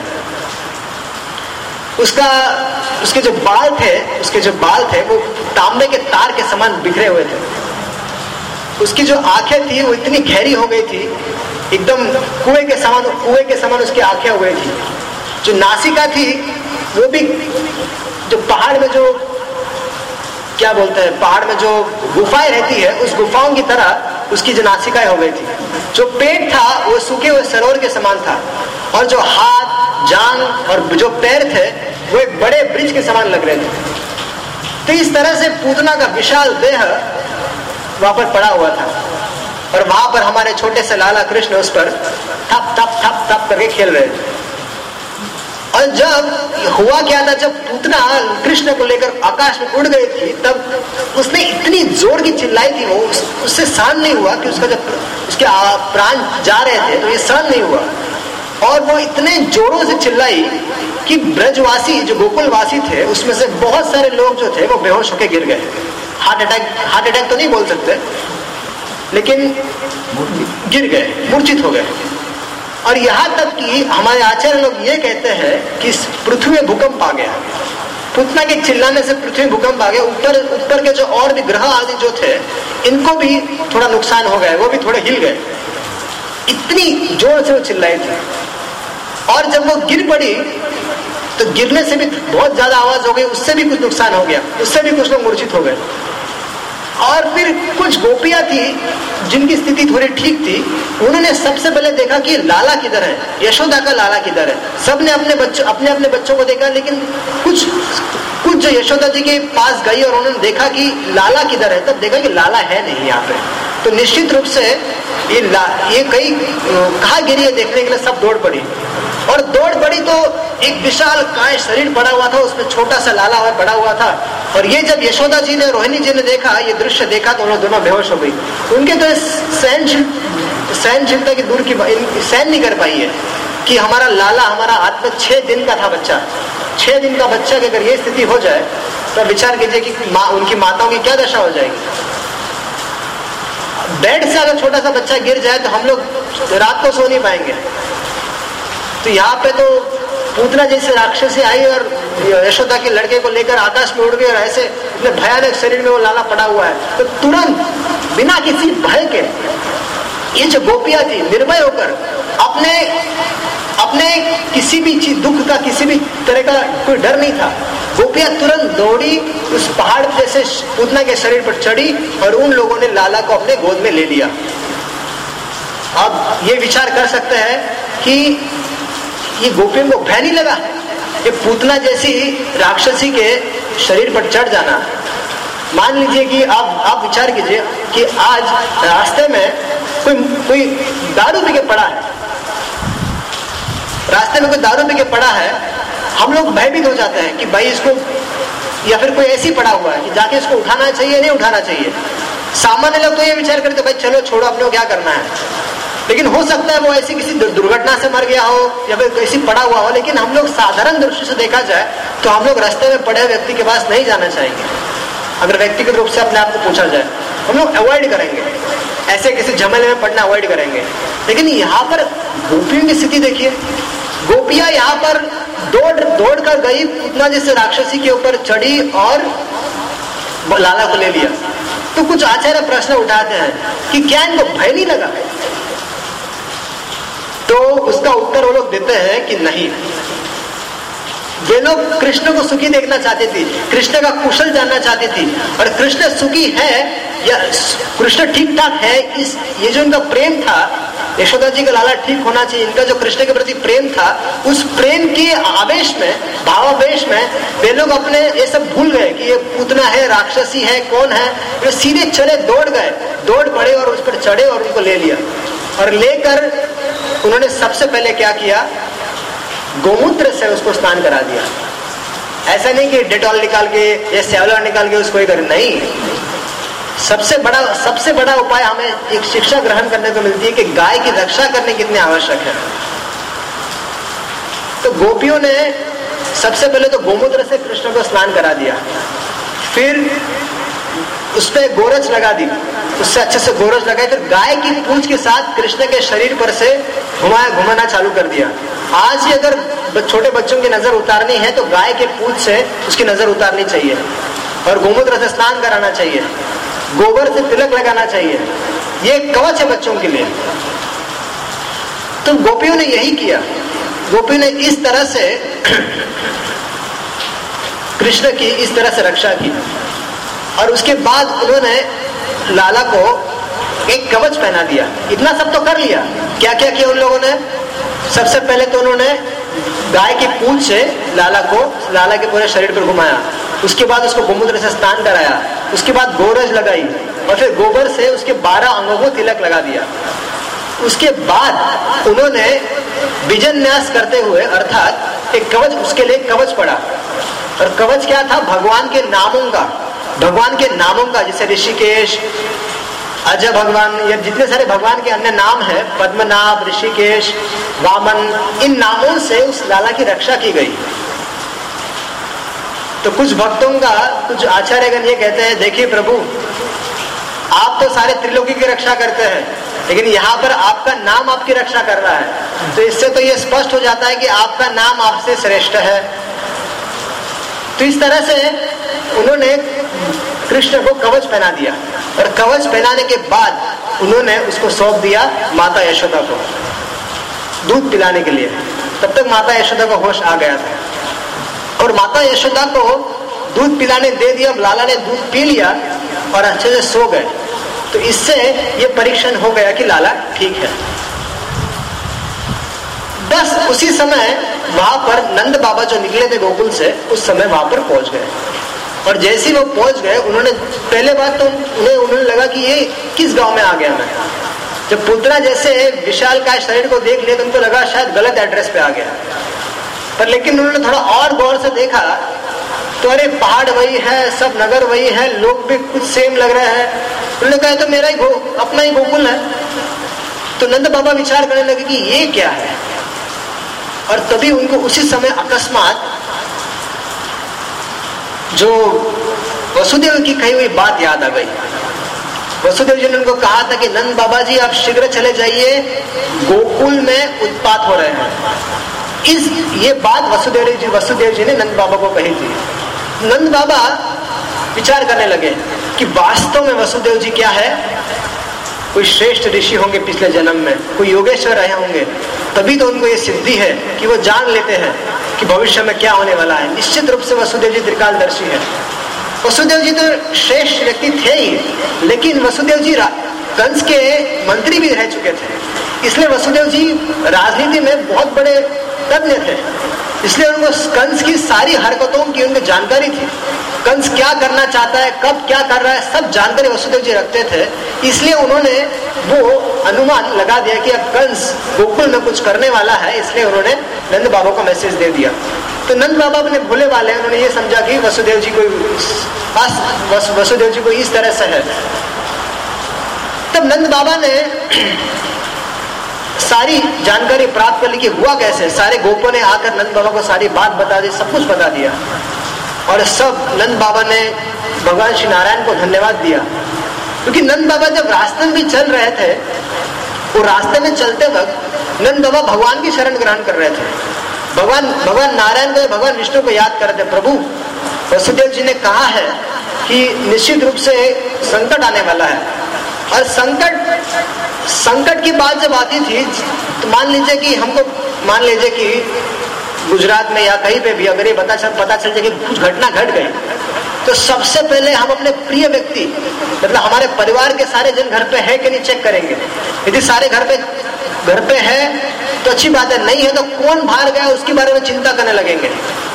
C: उसका उसके जो बाल थे उसके जो बाल थे वो तांबे के तार के समान बिखरे हुए थे। उसकी जो आंखें थी वो इतनी गहरी हो गई थी, एकदम कुएं के समान कुएं के समान उसकी आंखें हो गई थी। जो नासिका थी वो भी जो पहाड़ में जो क्या बोलते हैं पहाड़ में जो गुफाएं रहती है उस गुफाओं की तरह उसकी जो नासिकाएं हो गई थी। जो पेट था वो सूखे हुए सरोवर के समान था और जो हाथ जांग और जो पैर थे वो एक बड़े ब्रिज के समान लग रहे थे। तो इस तरह से पूतना का विशाल देह वहां पर पड़ा हुआ था और वहां पर हमारे छोटे से लाला कृष्ण उस पर थप थप थप थप करके खेल रहे थे। और जब हुआ क्या था, जब पूतना कृष्ण को लेकर आकाश में उड़ गई थी तब उसने इतनी जोर की चिल्लाई थी, वो उस, उससे सहन नहीं हुआ कि उसका जब उसके प्राण जा रहे थे तो ये सहन नहीं हुआ और वो इतने जोरों से चिल्लाई कि ब्रजवासी जो गोकुलवासी थे उसमें से बहुत सारे लोग जो थे वो बेहोश होकर गिर गए। हार्ट अटैक हार्ट अटैक तो नहीं बोल सकते लेकिन गिर गए, मूर्छित हो गए। और यहाँ तक कि हमारे आचार्य लोग ये कहते हैं कि पृथ्वी में भूकंप आ गया। पूतना के चिल्लाने से पृथ्वी में भूकंप आ गया। ऊपर ऊपर के जो और भी ग्रह आदि जो थे इनको भी थोड़ा नुकसान हो गया, वो भी थोड़े हिल गए। इतनी जोर से वो चिल्लाई थी। और जब वो गिर पड़ी तो गिरने से भी बहुत ज्यादा आवाज हो गई, उससे भी कुछ नुकसान हो गया, उससे भी कुछ लोग मूर्छित हो गए। और फिर कुछ गोपियां थी जिनकी स्थिति थोड़ी ठीक थी, उन्होंने सबसे पहले देखा कि लाला किधर है, यशोदा का लाला किधर है। सबने अपने बच्चों अपने अपने बच्चों को देखा, लेकिन कुछ कुछ जो यशोदा जी के पास गई और उन्होंने देखा कि लाला किधर है, तब देखा कि लाला है नहीं यहाँ पे। तो निश्चित रूप से ये ये कई कहाँ गिरी है देखने के लिए सब दौड़ पड़ी, और दौड़ पड़ी तो एक विशाल काय शरीर पड़ा हुआ था, उसमें छोटा सा लाला हुआ पड़ा हुआ था। और ये जब यशोदा जी ने रोहिणी जी ने देखा, ये दृश्य देखा, तो उन्होंने दोनों बेहोश हो गई। उनके तो सहनशील सहनशीलता की दूर की सहन नहीं कर पाई है कि हमारा लाला हमारा हाथ में छह दिन का था बच्चा, छह दिन का बच्चा की अगर ये स्थिति हो जाए तो विचार कीजिए कि माँ उनकी माताओं की क्या दशा हो जाएगी। बेड से अगर छोटा सा बच्चा गिर जाए तो हम लोग रात को सो नहीं पाएंगे। तो यहाँ पे तो पूतना जैसे राक्षसी आई और यशोदा के लड़के को लेकर आकाश में उड़ गए, और ऐसे इतने भयानक शरीर में वो लाला पड़ा हुआ है। तो तुरंत बिना किसी भय के ये जो गोपियां थी निर्भय होकर अपने अपने किसी भी चीज दुख का किसी भी तरह का कोई डर नहीं था, गोपियां तुरंत दौड़ी उस पहाड़ जैसे पूतना के शरीर पर चढ़ी और उन लोगों ने लाला को अपने गोद में ले लिया। अब ये विचार कर सकते हैं कि ये गोपियों को भय नहीं लगा, ये पूतना जैसी राक्षसी के शरीर पर चढ़ जाना। मान लीजिए कि आप आप विचार कीजिए कि आज रास्ते में कोई कोई दारू पी के पड़ा है, रास्ते में कोई दारू पी के पड़ा है, हम लोग भयभीत हो जाते हैं कि भाई इसको, या फिर कोई ऐसी पड़ा हुआ है कि जाके इसको उठाना चाहिए नहीं उठाना चाहिए। सामान्य लोग तो ये विचार करते भाई चलो छोड़ो अपने को क्या करना है, लेकिन हो सकता है वो ऐसी किसी दुर्घटना से मर गया हो या फिर कैसी पड़ा हुआ हो। लेकिन हम लोग साधारण दृष्टि से देखा जाए तो हम लोग रास्ते में पड़े व्यक्ति के पास नहीं जाना चाहेंगे। अगर व्यक्तिगत रूप से अपने आप को पूछा जाए हम लोग अवॉइड करेंगे, ऐसे किसी झमेले में पड़ना अवॉइड करेंगे। लेकिन यहाँ पर गोपियों की स्थिति देखिए, गोपियां यहाँ पर दौड़ दौड़ कर गई, पूतना जैसे राक्षसी के ऊपर चढ़ी और लाला को ले लिया। तो कुछ आचार्य प्रश्न उठाते हैं कि क्या इनको भय नहीं लगा? तो उसका उत्तर वो लोग देते हैं कि नहीं, वे लोग कृष्ण को सुखी देखना चाहते थे, कृष्ण का कुशल जानना चाहती थी। और कृष्ण सुखी है या कृष्ण ठीक ठाक है, इस ये जो इनका प्रेम था, यशोदा जी का लाला ठीक होना चाहिए, इनका जो कृष्ण के प्रति प्रेम था, उस प्रेम के आवेश में, भावावेश में वे लोग अपने ये सब भूल गए कि ये पूतना है, राक्षसी है, कौन है। वे सीधे चले, दौड़ गए, दौड़ पड़े और उस पर चढ़े और उनको ले लिया। और लेकर उन्होंने सबसे पहले क्या किया, गोमूत्र से उसको स्नान करा दिया। ऐसा नहीं कि डेटॉल निकाल के या सेवलॉन निकाल के उसको ही कर, नहीं। सबसे बड़ा सबसे बड़ा उपाय हमें एक शिक्षा ग्रहण करने को मिलती है कि गाय की रक्षा करने कितनी आवश्यक है। तो गोपियों ने सबसे पहले तो गोमूत्र से कृष्ण को स्नान करा दिया, फिर उस पर गोरज लगा दी, उससे अच्छे से गोरज लगाई, फिर गाय की पूंछ के साथ कृष्ण के शरीर पर से घुमाया घुमाना चालू कर दिया। आज ही अगर छोटे बच्चों की नजर उतारनी है तो गाय के पूंछ से उसकी नजर उतारनी चाहिए, और गोमूत्र से स्नान कराना चाहिए, गोबर से तिलक लगाना चाहिए। ये कवच है बच्चों के लिए। तो गोपियों ने यही किया, गोपियों ने इस तरह से कृष्ण की इस तरह से रक्षा की। और उसके बाद उन्होंने लाला को एक कवच पहना दिया। इतना सब तो कर लिया, क्या क्या किया उन लोगों ने? सबसे पहले तो उन्होंने गाय की पूंछ से लाला को लाला के पूरे शरीर पर घुमाया, उसके बाद उसको गोमूत्र से स्नान कराया, उसके बाद गोरज लगाई, और फिर गोबर से उसके बारह अंगों को तिलक लगा दिया। उसके बाद उन्होंने विजन न्यास करते हुए, अर्थात एक कवच, उसके लिए कवच पड़ा। और कवच क्या था? भगवान के नामों का, भगवान के नामों का, जैसे ऋषिकेश, अजय भगवान, या जितने सारे भगवान के अन्य नाम है, पद्मनाभ, ऋषिकेश, वामन, इन नामों से उस लाला की रक्षा की गई। तो कुछ भक्तों का, कुछ आचार्यगण ये कहते हैं, देखिए प्रभु, आप तो सारे त्रिलोकी की रक्षा करते हैं, लेकिन यहाँ पर आपका नाम आपकी रक्षा कर रहा है। तो इससे तो ये स्पष्ट हो जाता है कि आपका नाम आपसे श्रेष्ठ है। तो इस तरह से उन्होंने कृष्ण को कवच पहना दिया, और कवच पहनाने के बाद उन्होंने उसको सौंप दिया माता यशोदा को दूध पिलाने के लिए। तब तक माता यशोदा को होश आ गया था, और माता यशोदा को दूध पिलाने दे दिया। लाला ने दूध पी लिया, और अच्छे से सो गए। तो इससे ये परीक्षण हो गया कि लाला ठीक है। बस उसी समय वहां पर नंद बाबा जो निकले थे गोकुल से, उस समय वहां पर पहुंच गए। और जैसे ही वो पहुंच गए, उन्होंने पहले बात तो उन्हें उन्होंने लगा कि ये किस गांव में आ गया मैं। जब पूतना जैसे विशाल का शरीर को देख लिया तो उनको लगा शायद गलत एड्रेस पे आ गया, पर लेकिन उन्होंने थोड़ा और गौर से देखा तो अरे पहाड़ वही है, सब नगर वही है, लोग भी कुछ सेम लग रहे हैं। उन्होंने कहा तो मेरा ही गो, अपना ही गोकुल है। तो नंद बाबा विचार करने लगे कि ये क्या है। और तभी उनको उसी समय अकस्मात जो वसुदेव की कही हुई बात याद आ गई। वसुदेव जी ने उनको कहा था कि नंद बाबा जी आप शीघ्र चले जाइए, गोकुल में उत्पात हो रहे हैं। इस ये बात वसुदेव जी वसुदेव जी ने नंद बाबा को कही थी। नंद बाबा विचार करने लगे कि वास्तव में वसुदेव जी क्या है, कोई श्रेष्ठ ऋषि होंगे पिछले जन्म में, कोई योगेश्वर रहे होंगे, तभी तो उनको ये सिद्धि है कि वो जान लेते हैं कि भविष्य में क्या होने वाला है। निश्चित रूप से वसुदेव जी त्रिकालदर्शी है। वसुदेव जी तो श्रेष्ठ व्यक्ति थे ही, लेकिन वसुदेव जी कंस के मंत्री भी रह चुके थे, इसलिए वसुदेव जी राजनीति में बहुत बड़े तज्ञ थे। इसलिए उनको कंस की सारी हरकतों की उनको जानकारी थी। कंस क्या करना चाहता है, कब क्या कर रहा है, सब जानकारी वसुदेव जी रखते थे। इसलिए उन्होंने वो अनुमान लगा दिया कि अब कंस गोकुल में कुछ करने वाला है, इसलिए उन्होंने नंद बाबा को मैसेज दे दिया। तो नंद बाबा अपने भोले वाले, उन्होंने ये समझा कि वसुदेव जी कोई पास वस, वसुदेव जी को इस तरह से है। तब नंद बाबा ने सारी जानकारी प्राप्त कर ली कि हुआ कैसे। सारे गोपों ने आकर नंद बाबा को सारी बात बता दी, सब कुछ बता दिया। और सब नंद बाबा ने भगवान श्री नारायण को धन्यवाद दिया, क्योंकि नंद बाबा जब रास्ते में भी चल रहे थे, वो रास्ते में चलते वक्त नंद बाबा भगवान की शरण ग्रहण कर रहे थे। भगवान भगवान नारायण को, भगवान विष्णु को याद कर रहे थे। प्रभु वसुदेव जी ने कहा है कि निश्चित रूप से संकट आने वाला है, और संकट संकट की बात जब आती थी तो मान लीजिए कि हमको मान लीजिए कि गुजरात में या कहीं पे भी अगर ये पता चल पता चल जाए कि कुछ घटना घट गई, तो सबसे पहले हम अपने प्रिय व्यक्ति, मतलब हमारे परिवार के सारे जन घर पे है कि नहीं चेक करेंगे। यदि सारे घर पे घर पे है तो अच्छी बात है, नहीं है तो कौन बाहर गया उसके बारे में चिंता करने लगेंगे।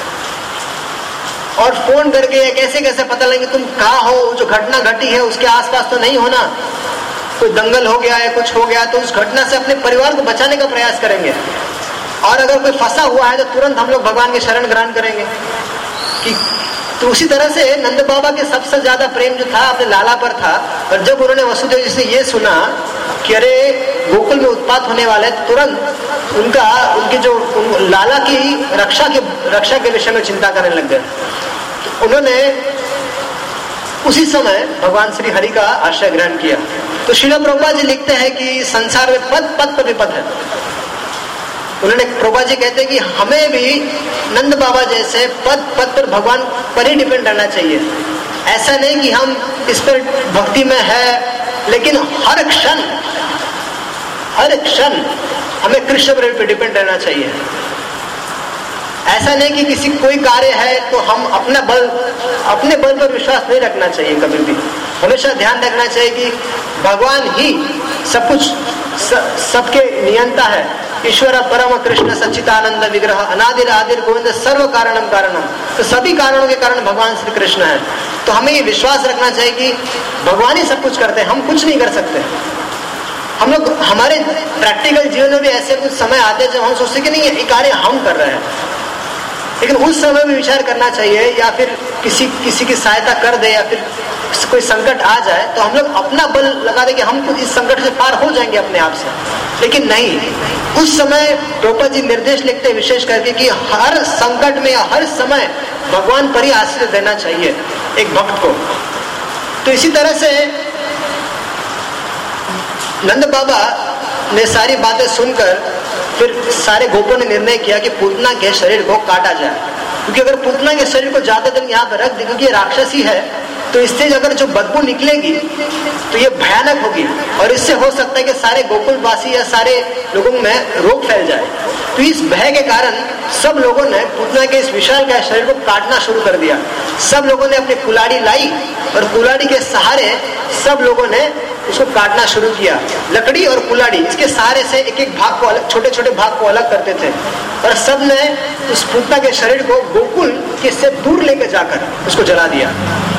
C: और फोन करके कैसे कैसे पता लगेंगे तुम कहाँ हो, जो घटना घटी है उसके आसपास तो नहीं होना, कोई दंगल हो गया है, कुछ हो गया, तो उस घटना से अपने परिवार को बचाने का प्रयास करेंगे। और अगर कोई फंसा हुआ है तो तुरंत हम लोग भगवान की शरण ग्रहण करेंगे कि तो उसी तरह से नंद बाबा के सबसे ज्यादा प्रेम जो था अपने लाला पर था। और जब उन्होंने वसुदेव जी से ये सुना कि अरे गोकुल में उत्पात होने वाला है, तो तुरंत उनका उनके जो उन, लाला की रक्षा के रक्षा के विषय में चिंता करने लग गए। तो उन्होंने उसी समय भगवान श्री हरि का आश्रय ग्रहण किया। तो श्रील प्रभुपाद जी लिखते हैं कि संसार में पद पद पर विपद है। उन्होंने प्रभुपाद जी कहते हैं कि हमें भी नंद बाबा जैसे पद पद पर भगवान पर ही डिपेंड रहना चाहिए। ऐसा नहीं कि हम इस पर भक्ति में है, लेकिन हर क्षण हर क्षण हमें कृष्ण पर डिपेंड रहना चाहिए। ऐसा नहीं कि किसी कोई कार्य है तो हम अपना बल अपने बल पर विश्वास नहीं रखना चाहिए। कभी भी हमेशा ध्यान रखना चाहिए कि भगवान ही सब कुछ सबके नियंता है। ईश्वर परम कृष्ण सच्चिदानंद विग्रह अनादिर आदिर गोविंद सर्व कारणम कारणम। तो सभी कारणों के कारण भगवान श्री कृष्ण है। तो हमें ये विश्वास रखना चाहिए कि भगवान ही सब कुछ करते हैं, हम कुछ नहीं कर सकते। हम लोग हमारे प्रैक्टिकल जीवन में भी ऐसे कुछ समय आते हैं जब हम सोचते कि नहीं ये कार्य हम कर रहे हैं, लेकिन उस समय भी विचार करना चाहिए, या फिर किसी किसी की सहायता कर दे, या फिर कोई संकट आ जाए तो हम लोग अपना बल लगा दे कि हम कुछ इस संकट से पार हो जाएंगे अपने आप से। लेकिन नहीं, उस समय प्रभुपाद जी निर्देश लिखते हैं विशेष करके कि हर संकट में या हर समय भगवान पर ही आश्रय देना चाहिए एक भक्त को। तो इसी तरह से नंद बाबा ने सारी बातें सुनकर फिर सारे गोपों ने निर्णय किया कि पूतना के शरीर को काटा जाए, क्योंकि अगर पूतना के शरीर को ज्यादा दिन यहाँ पर रख दे, क्योंकि ये राक्षसी है, तो इससे अगर जो बदबू निकलेगी तो ये भयानक होगी और इससे हो सकता है कि सारे गोकुलवासी या सारे लोगों में रोग फैल जाए। तो इस भय के कारण सब लोगों ने पूतना के इस विशालकाय शरीर को काटना शुरू कर दिया। सब लोगों ने अपनी कुल्हाड़ी लाई और कुल्हाड़ी के सहारे सब लोगों ने उसको काटना शुरू किया। लकड़ी और कुल्हाड़ी इसके सहारे से एक एक भाग को अलग, छोटे छोटे भाग को अलग करते थे और सब ने उस पूतना के शरीर को गोकुल के से दूर लेकर जाकर उसको जला दिया।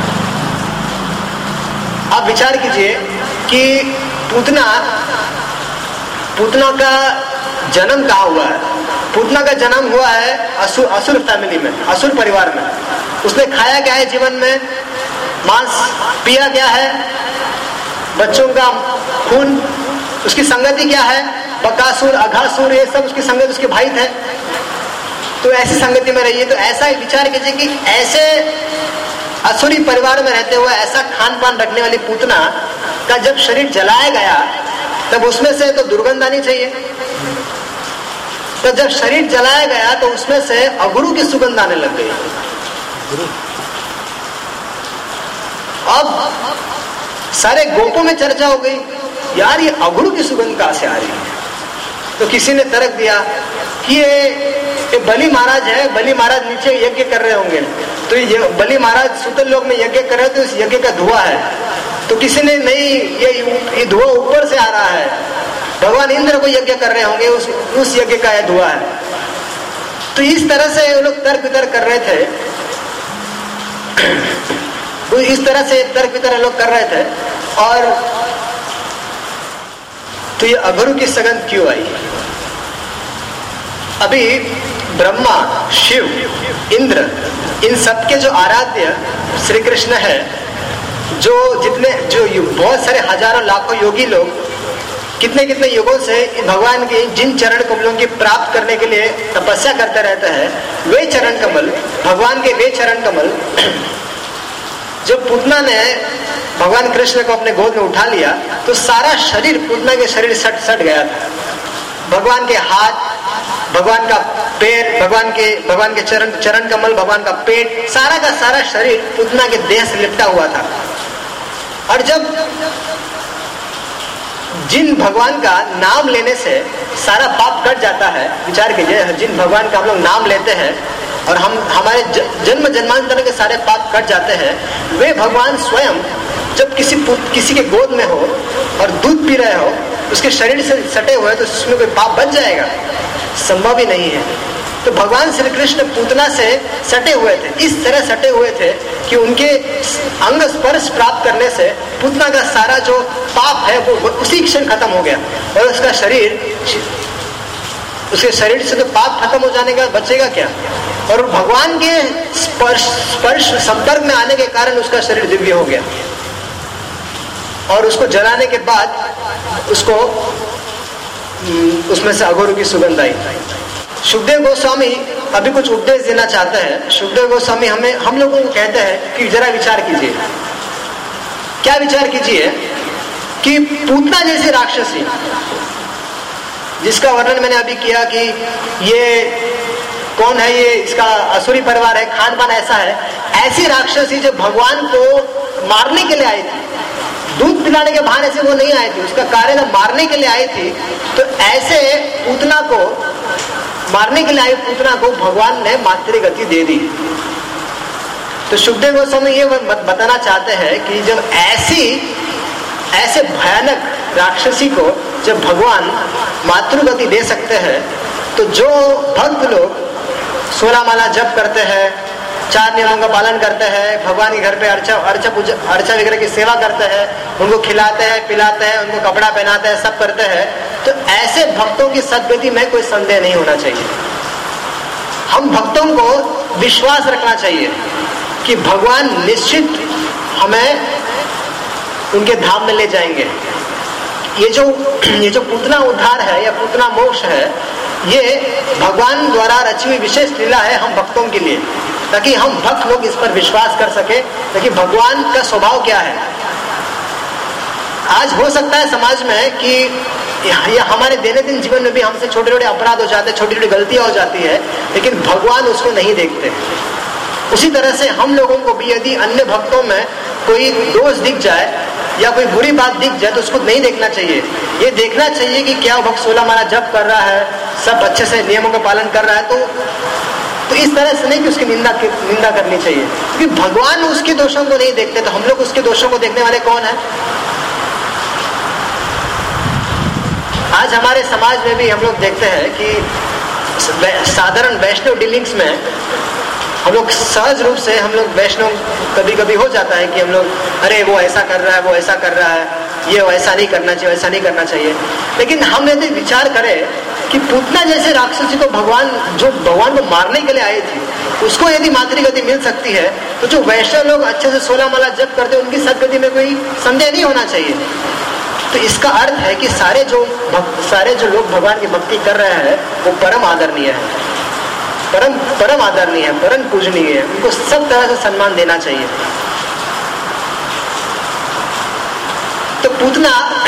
C: आप विचार कीजिए कि पूतना पूतना का जन्म कहाँ हुआ है। पूतना का जन्म हुआ है असुर असुर फैमिली में, असुर परिवार में। उसने खाया क्या है जीवन में? मांस। पिया क्या है? बच्चों का खून। उसकी संगति क्या है? बकासुर, अघासुर, ये सब उसकी संगति, उसके भाई थे। तो ऐसी संगति में रहिए। तो ऐसा विचार कीजिए कि ऐसे असुरी परिवार में रहते हुए ऐसा खान पान रखने वाली पूतना का जब शरीर जलाया गया तब उसमें से तो दुर्गंध आनी चाहिए। तो जब शरीर जलाया गया तो उसमें से अगुरु की सुगंध आने लग गई। अब सारे गोपों में चर्चा हो गई, यार ये अगुरु की सुगंध कहां से आ रही है? तो किसी ने तर्क दिया कि ये, ये बलि महाराज है, बलि महाराज नीचे यज्ञ कर रहे होंगे। तो ये बलि महाराज सुतल लोक में यज्ञ कर रहे हैं तो इस यज्ञ का धुआं है। तो किसी ने नहीं, ये ये धुआं ऊपर से आ रहा है, भगवान इंद्र को यज्ञ कर रहे होंगे, उस उस यज्ञ का यह धुआं है। तो इस तरह से वो लोग तर्क वितर्क कर रहे थे। तो इस तरह से तर्क वितर्क लोग कर रहे थे। और तो ये अगुरु की सुगंध क्यों आई? अभी ब्रह्मा, शिव, इंद्र, इन सबके जो आराध्य श्री कृष्ण है, जो जितने जो बहुत सारे हजारों लाखों योगी लोग कितने कितने युगों से भगवान के जिन चरण कमलों की प्राप्त करने के लिए तपस्या करते रहते हैं, वे चरण कमल, भगवान के वे चरण कमल, जब पूतना ने भगवान कृष्ण को अपने गोद में उठा लिया तो सारा शरीर, पूतना के शरीर सट सट गया था। भगवान के हाथ, भगवान का पैर, भगवान के भगवान के चरण चरण कमल, भगवान का पेट, सारा का सारा शरीर पूतना के देह से लिपटा हुआ था। और जब जिन भगवान का नाम लेने से सारा पाप कट जाता है, विचार कीजिए, जिन भगवान का हम लोग नाम लेते हैं और हम हमारे जन्म जन्मांतर के सारे पाप कट जाते हैं, वे भगवान स्वयं जब किसी किसी के गोद में हो और दूध पी रहे हो, उसके शरीर से सटे हुए, तो उसमें कोई पाप बच जाएगा? संभव ही नहीं है। तो भगवान श्री कृष्ण पूतना से सटे हुए थे, इस तरह सटे हुए थे कि उनके अंग स्पर्श प्राप्त करने से पूतना का सारा जो पाप है वो उसी क्षण खत्म हो गया और उसका शरीर, उसके शरीर से तो पाप खत्म हो जाने का बचेगा क्या? और भगवान के स्पर्श स्पर्श संपर्क में आने के कारण उसका शरीर दिव्य हो गया। और उसको जलाने के बाद उसको उसमें से अघोर की सुगंध आई। सुखदेव गोस्वामी अभी कुछ उपदेश देना चाहते हैं। सुखदेव गोस्वामी हमें हम लोगों को कहते हैं कि जरा विचार कीजिए। क्या विचार कीजिए कि पूतना जैसी राक्षसी, जिसका वर्णन मैंने अभी किया कि ये कौन है, ये इसका असुरी परिवार है, खान पान ऐसा है, ऐसी राक्षसी जो भगवान को मारने के लिए आई थी, दूध पिलाने के बहाने से वो नहीं आई थी, उसका कार्य जब मारने के लिए आई थी, तो ऐसे पूतना को मारने के लिए आई पूतना को भगवान ने मातृ गति दे दी। तो सुखदेव गोस्वामी ये बताना चाहते हैं कि जब ऐसी ऐसे भयानक राक्षसी को जब भगवान मातृगति दे सकते हैं, तो जो भक्त लोग सोलह माला जप करते हैं, चार नियमों का पालन करते हैं, भगवान के घर पे अर्चा अर्चा पूजा अर्चा वगैरह की सेवा करते हैं, उनको खिलाते हैं, पिलाते हैं, उनको कपड़ा पहनाते हैं, सब करते हैं, तो ऐसे भक्तों की सद्गति में कोई संदेह नहीं होना चाहिए। हम भक्तों को विश्वास रखना चाहिए कि भगवान निश्चित हमें उनके धाम में ले जाएंगे। ये जो ये जो पूतना उद्धार है या पूतना मोक्ष है, ये भगवान द्वारा रची हुई विशेष लीला है हम भक्तों के लिए, ताकि हम भक्त लोग इस पर विश्वास कर सके, ताकि भगवान का स्वभाव क्या है। आज हो सकता है समाज में कि ये हमारे दैनंदिन जीवन में भी हमसे छोटे छोटे अपराध हो जाते हैं, छोटी छोटी गलतियां हो जाती है, लेकिन भगवान उसको नहीं देखते। उसी तरह से हम लोगों को भी यदि अन्य भक्तों में कोई दोष दिख जाए या कोई बुरी बात दिख जाए तो उसको नहीं देखना चाहिए। ये देखना चाहिए कि क्या भक्त सोलह माला जप कर रहा है, सब अच्छे से नियमों का पालन कर रहा है, तो तो इस तरह से नहीं कि उसकी निंदा निंदा करनी चाहिए, क्योंकि भगवान उसके दोषों को नहीं देखते, तो हम लोग उसके दोषों को देखने वाले कौन है? आज हमारे समाज में भी हम लोग देखते हैं कि साधारण वैष्णव डीलिंग्स में हम लोग सहज रूप से हम लोग वैष्णव कभी कभी हो जाता है कि हम लोग अरे वो ऐसा कर रहा है, वो ऐसा कर रहा है, ये ऐसा नहीं करना चाहिए, ऐसा नहीं करना चाहिए। लेकिन हम यदि विचार करें कि पूतना जैसे राक्षसी को भगवान, जो भगवान को मारने के लिए आए थे, उसको यदि मातृगति मिल सकती है, तो जो वैष्णव लोग अच्छे से सोलह माला जप करते हैं उनकी सदगति में कोई संदेह नहीं होना चाहिए। तो इसका अर्थ है कि सारे जो भक्त, सारे जो लोग भगवान की भक्ति कर रहे हैं वो परम आदरणीय है, परम परम आदरणीय है, परम पूजनीय है, उनको सब तरह से सम्मान देना चाहिए। तो पूतना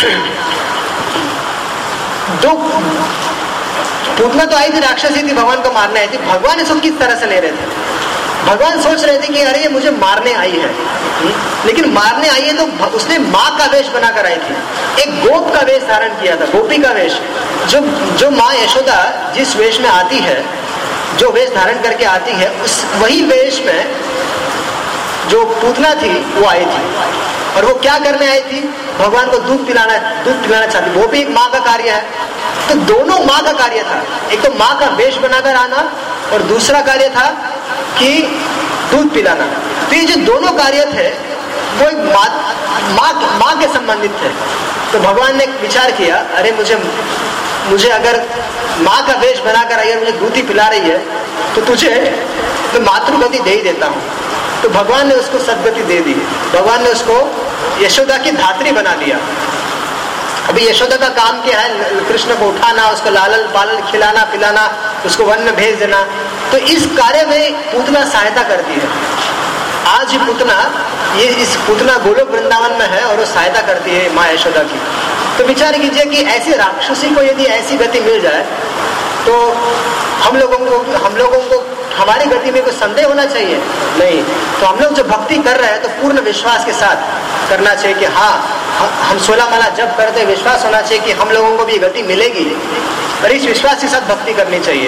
C: दो पूतना तो आई थी, राक्षसी थी, भगवान को मारने आई थी। भगवान इसको किस तरह से ले रहे थे? भगवान सोच रहे थे कि अरे ये मुझे मारने आई है, लेकिन मारने आई है तो उसने माँ का वेश बनाकर आई थी, एक गोप का वेश धारण किया था, गोपी का वेश। जो जो माँ यशोदा जिस वेश में आती है, जो वेश धारण करके आती है, उस वही वेश में जो पूतना थी वो आई थी। और वो क्या करने आई थी? भगवान को दूध पिलाना दूध पिलाना चाहती, वो भी एक माँ का कार्य है। तो दोनों माँ का कार्य था, एक तो माँ का वेश बनाकर आना और दूसरा कार्य था कि दूध पिलाना। तो ये जो दोनों कार्य थे वो एक माँ माँ माँ के संबंधित थे। तो भगवान ने विचार किया, अरे मुझे मुझे अगर माँ का वेश बनाकर आई है, मुझे दूध ही पिला रही है, तो तुझे तो मातृगति दे ही देता हूँ। तो भगवान ने उसको सदगति दे दी। भगवान ने उसको यशोदा की धात्री बना दिया। अभी यशोदा का काम क्या है? कृष्ण को उठाना, उसको लालन पालन, खिलाना पिलाना, उसको वन में भेज देना। तो इस कार्य में पूतना सहायता करती है। आज ही पूतना, ये इस पूतना गोलोक वृंदावन में है और वो सहायता करती है माँ यशोदा की। तो विचार कीजिए कि ऐसे राक्षसी को यदि ऐसी गति मिल जाए तो हम लोगों को हम लोगों को हमारी गति में कोई संदेह होना चाहिए नहीं। तो हम लोग जो भक्ति कर रहे हैं तो पूर्ण विश्वास के साथ करना चाहिए कि हाँ, हम सोलह माला जप करते हैं, विश्वास होना चाहिए कि हम लोगों को भी गति मिलेगी, और इस विश्वास के साथ भक्ति करनी चाहिए।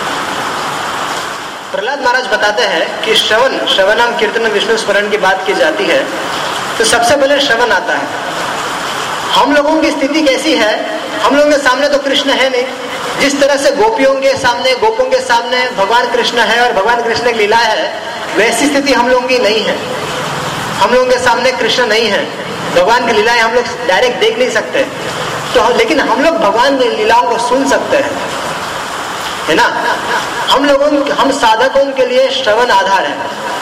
C: प्रहलाद महाराज बताते हैं कि श्रवण श्रवणम कीर्तन विष्णु स्मरण की बात की जाती है तो सबसे पहले श्रवण आता है। हम लोगों की स्थिति कैसी है? हम लोगों के सामने तो कृष्ण है नहीं। जिस तरह से गोपियों के सामने, गोपों के सामने भगवान कृष्ण है और भगवान कृष्ण की लीला है, वैसी स्थिति हम लोगों की नहीं है। हम लोगों के सामने कृष्ण नहीं है, भगवान की लीलाएं हम लोग डायरेक्ट देख नहीं सकते, तो लेकिन हम लोग भगवान की लीलाओं को सुन सकते हैं, है ना। हम लोगों हम साधकों के लिए श्रवण आधार है।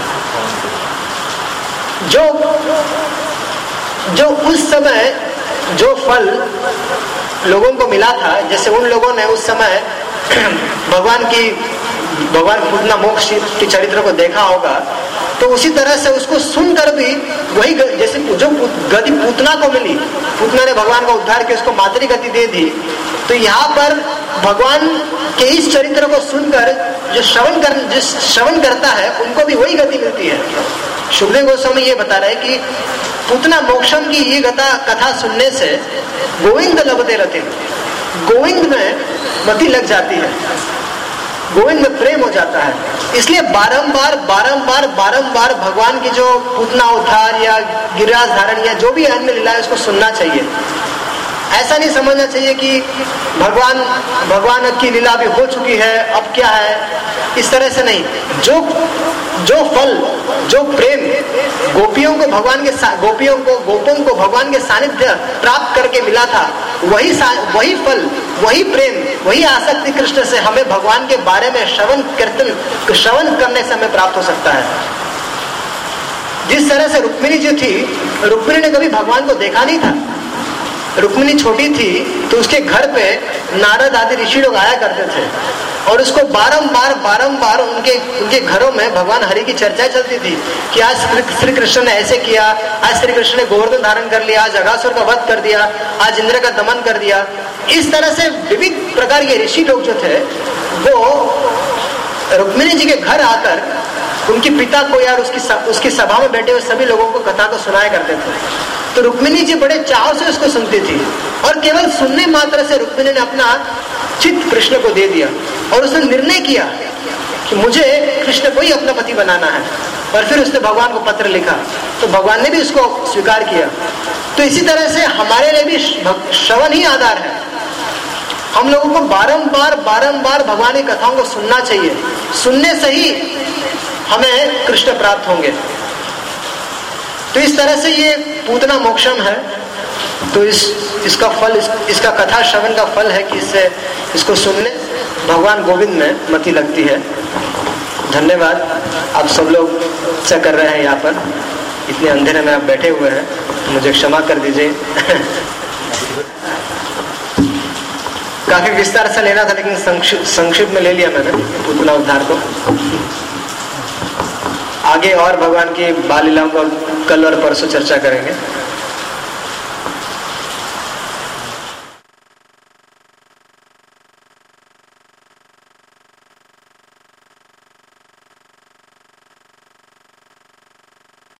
C: जो जो उस समय जो फल लोगों को मिला था, जैसे उन लोगों ने उस समय भगवान की भगवान पूतना मोक्ष के चरित्र को देखा होगा, तो उसी तरह से उसको सुनकर भी वही जैसे जो गति पूतना को मिली, पूतना ने भगवान का उद्धार किया, उसको मातृ गति दे दी। तो यहाँ पर भगवान के इस चरित्र को सुनकर जो श्रवण कर जिस श्रवण करता है उनको भी वही गति मिलती है। शुभदेव गोस्वामी ये बता रहे हैं कि पूतना मोक्षम की ये कथा कथा सुनने से गोविंद लभते रहते, गोविंद में मति लग जाती है, गोविंद में प्रेम हो जाता है। इसलिए बारंबार बारंबार बारंबार भगवान की जो पूतना उद्धार या गिरिराज धारण या जो भी अन्य लीला है उसको सुनना चाहिए। ऐसा नहीं समझना चाहिए कि भगवान भगवान की लीला भी हो चुकी है, अब क्या है, इस तरह से नहीं। जो जो फल, जो प्रेम गोपियों को भगवान के गोपियों को गोपों को भगवान के सानिध्य प्राप्त करके मिला था, वही वही फल, वही प्रेम, वही आसक्ति कृष्ण से हमें भगवान के बारे में श्रवण कीर्तन श्रवण करने से हमें प्राप्त हो सकता है। जिस तरह से रुक्मिणी जो थी, रुक्मिणी ने कभी भगवान को देखा नहीं था। रुक्मिणी छोटी थी तो उसके घर पे नारद आदि ऋषि लोग आया करते थे और उसको बारंबार बारंबार उनके उनके घरों में भगवान हरि की चर्चा चलती थी कि आज श्री कृष्ण ने ऐसे किया, आज श्री कृष्ण ने गोवर्धन धारण कर लिया, आज अगासुर का वध कर दिया, आज इंद्र का दमन कर दिया। इस तरह से विविध प्रकार के ऋषि लोग जो थे वो रुक्मिणी जी के घर आकर उनके पिता को यार उसकी उसकी सभा में बैठे हुए सभी लोगों को कथा को सुनाया करते थे। तो रुक्मिणी जी बड़े चाव से उसको सुनती थी और केवल सुनने मात्र से रुक्मिणी ने अपना चित्त कृष्ण को दे दिया और उसने निर्णय किया कि मुझे कृष्ण को ही अपना पति बनाना है। और फिर उसने भगवान को पत्र लिखा तो भगवान ने भी उसको स्वीकार किया। तो इसी तरह से हमारे लिए भी श्रवण ही आधार है। हम लोगों को बारंबार बारंबार भगवान की कथाओं को सुनना चाहिए। सुनने से ही हमें कृष्ण प्राप्त होंगे। तो इस तरह से ये पूतना मोक्षम है। तो इस इसका फल इस, इसका कथा श्रवण का फल है कि इससे इसको सुनने भगवान गोविंद में मति लगती है। धन्यवाद। आप सब लोग अच्छा कर रहे हैं। यहाँ पर इतने अंधेरे में आप बैठे हुए हैं, मुझे क्षमा कर दीजिए। काफी विस्तार से लेना था लेकिन संक्षिप्त में ले लिया मैंने पूतना उद्धार को। आगे और भगवान की बाल लीलाओं को कल और परसों चर्चा करेंगे।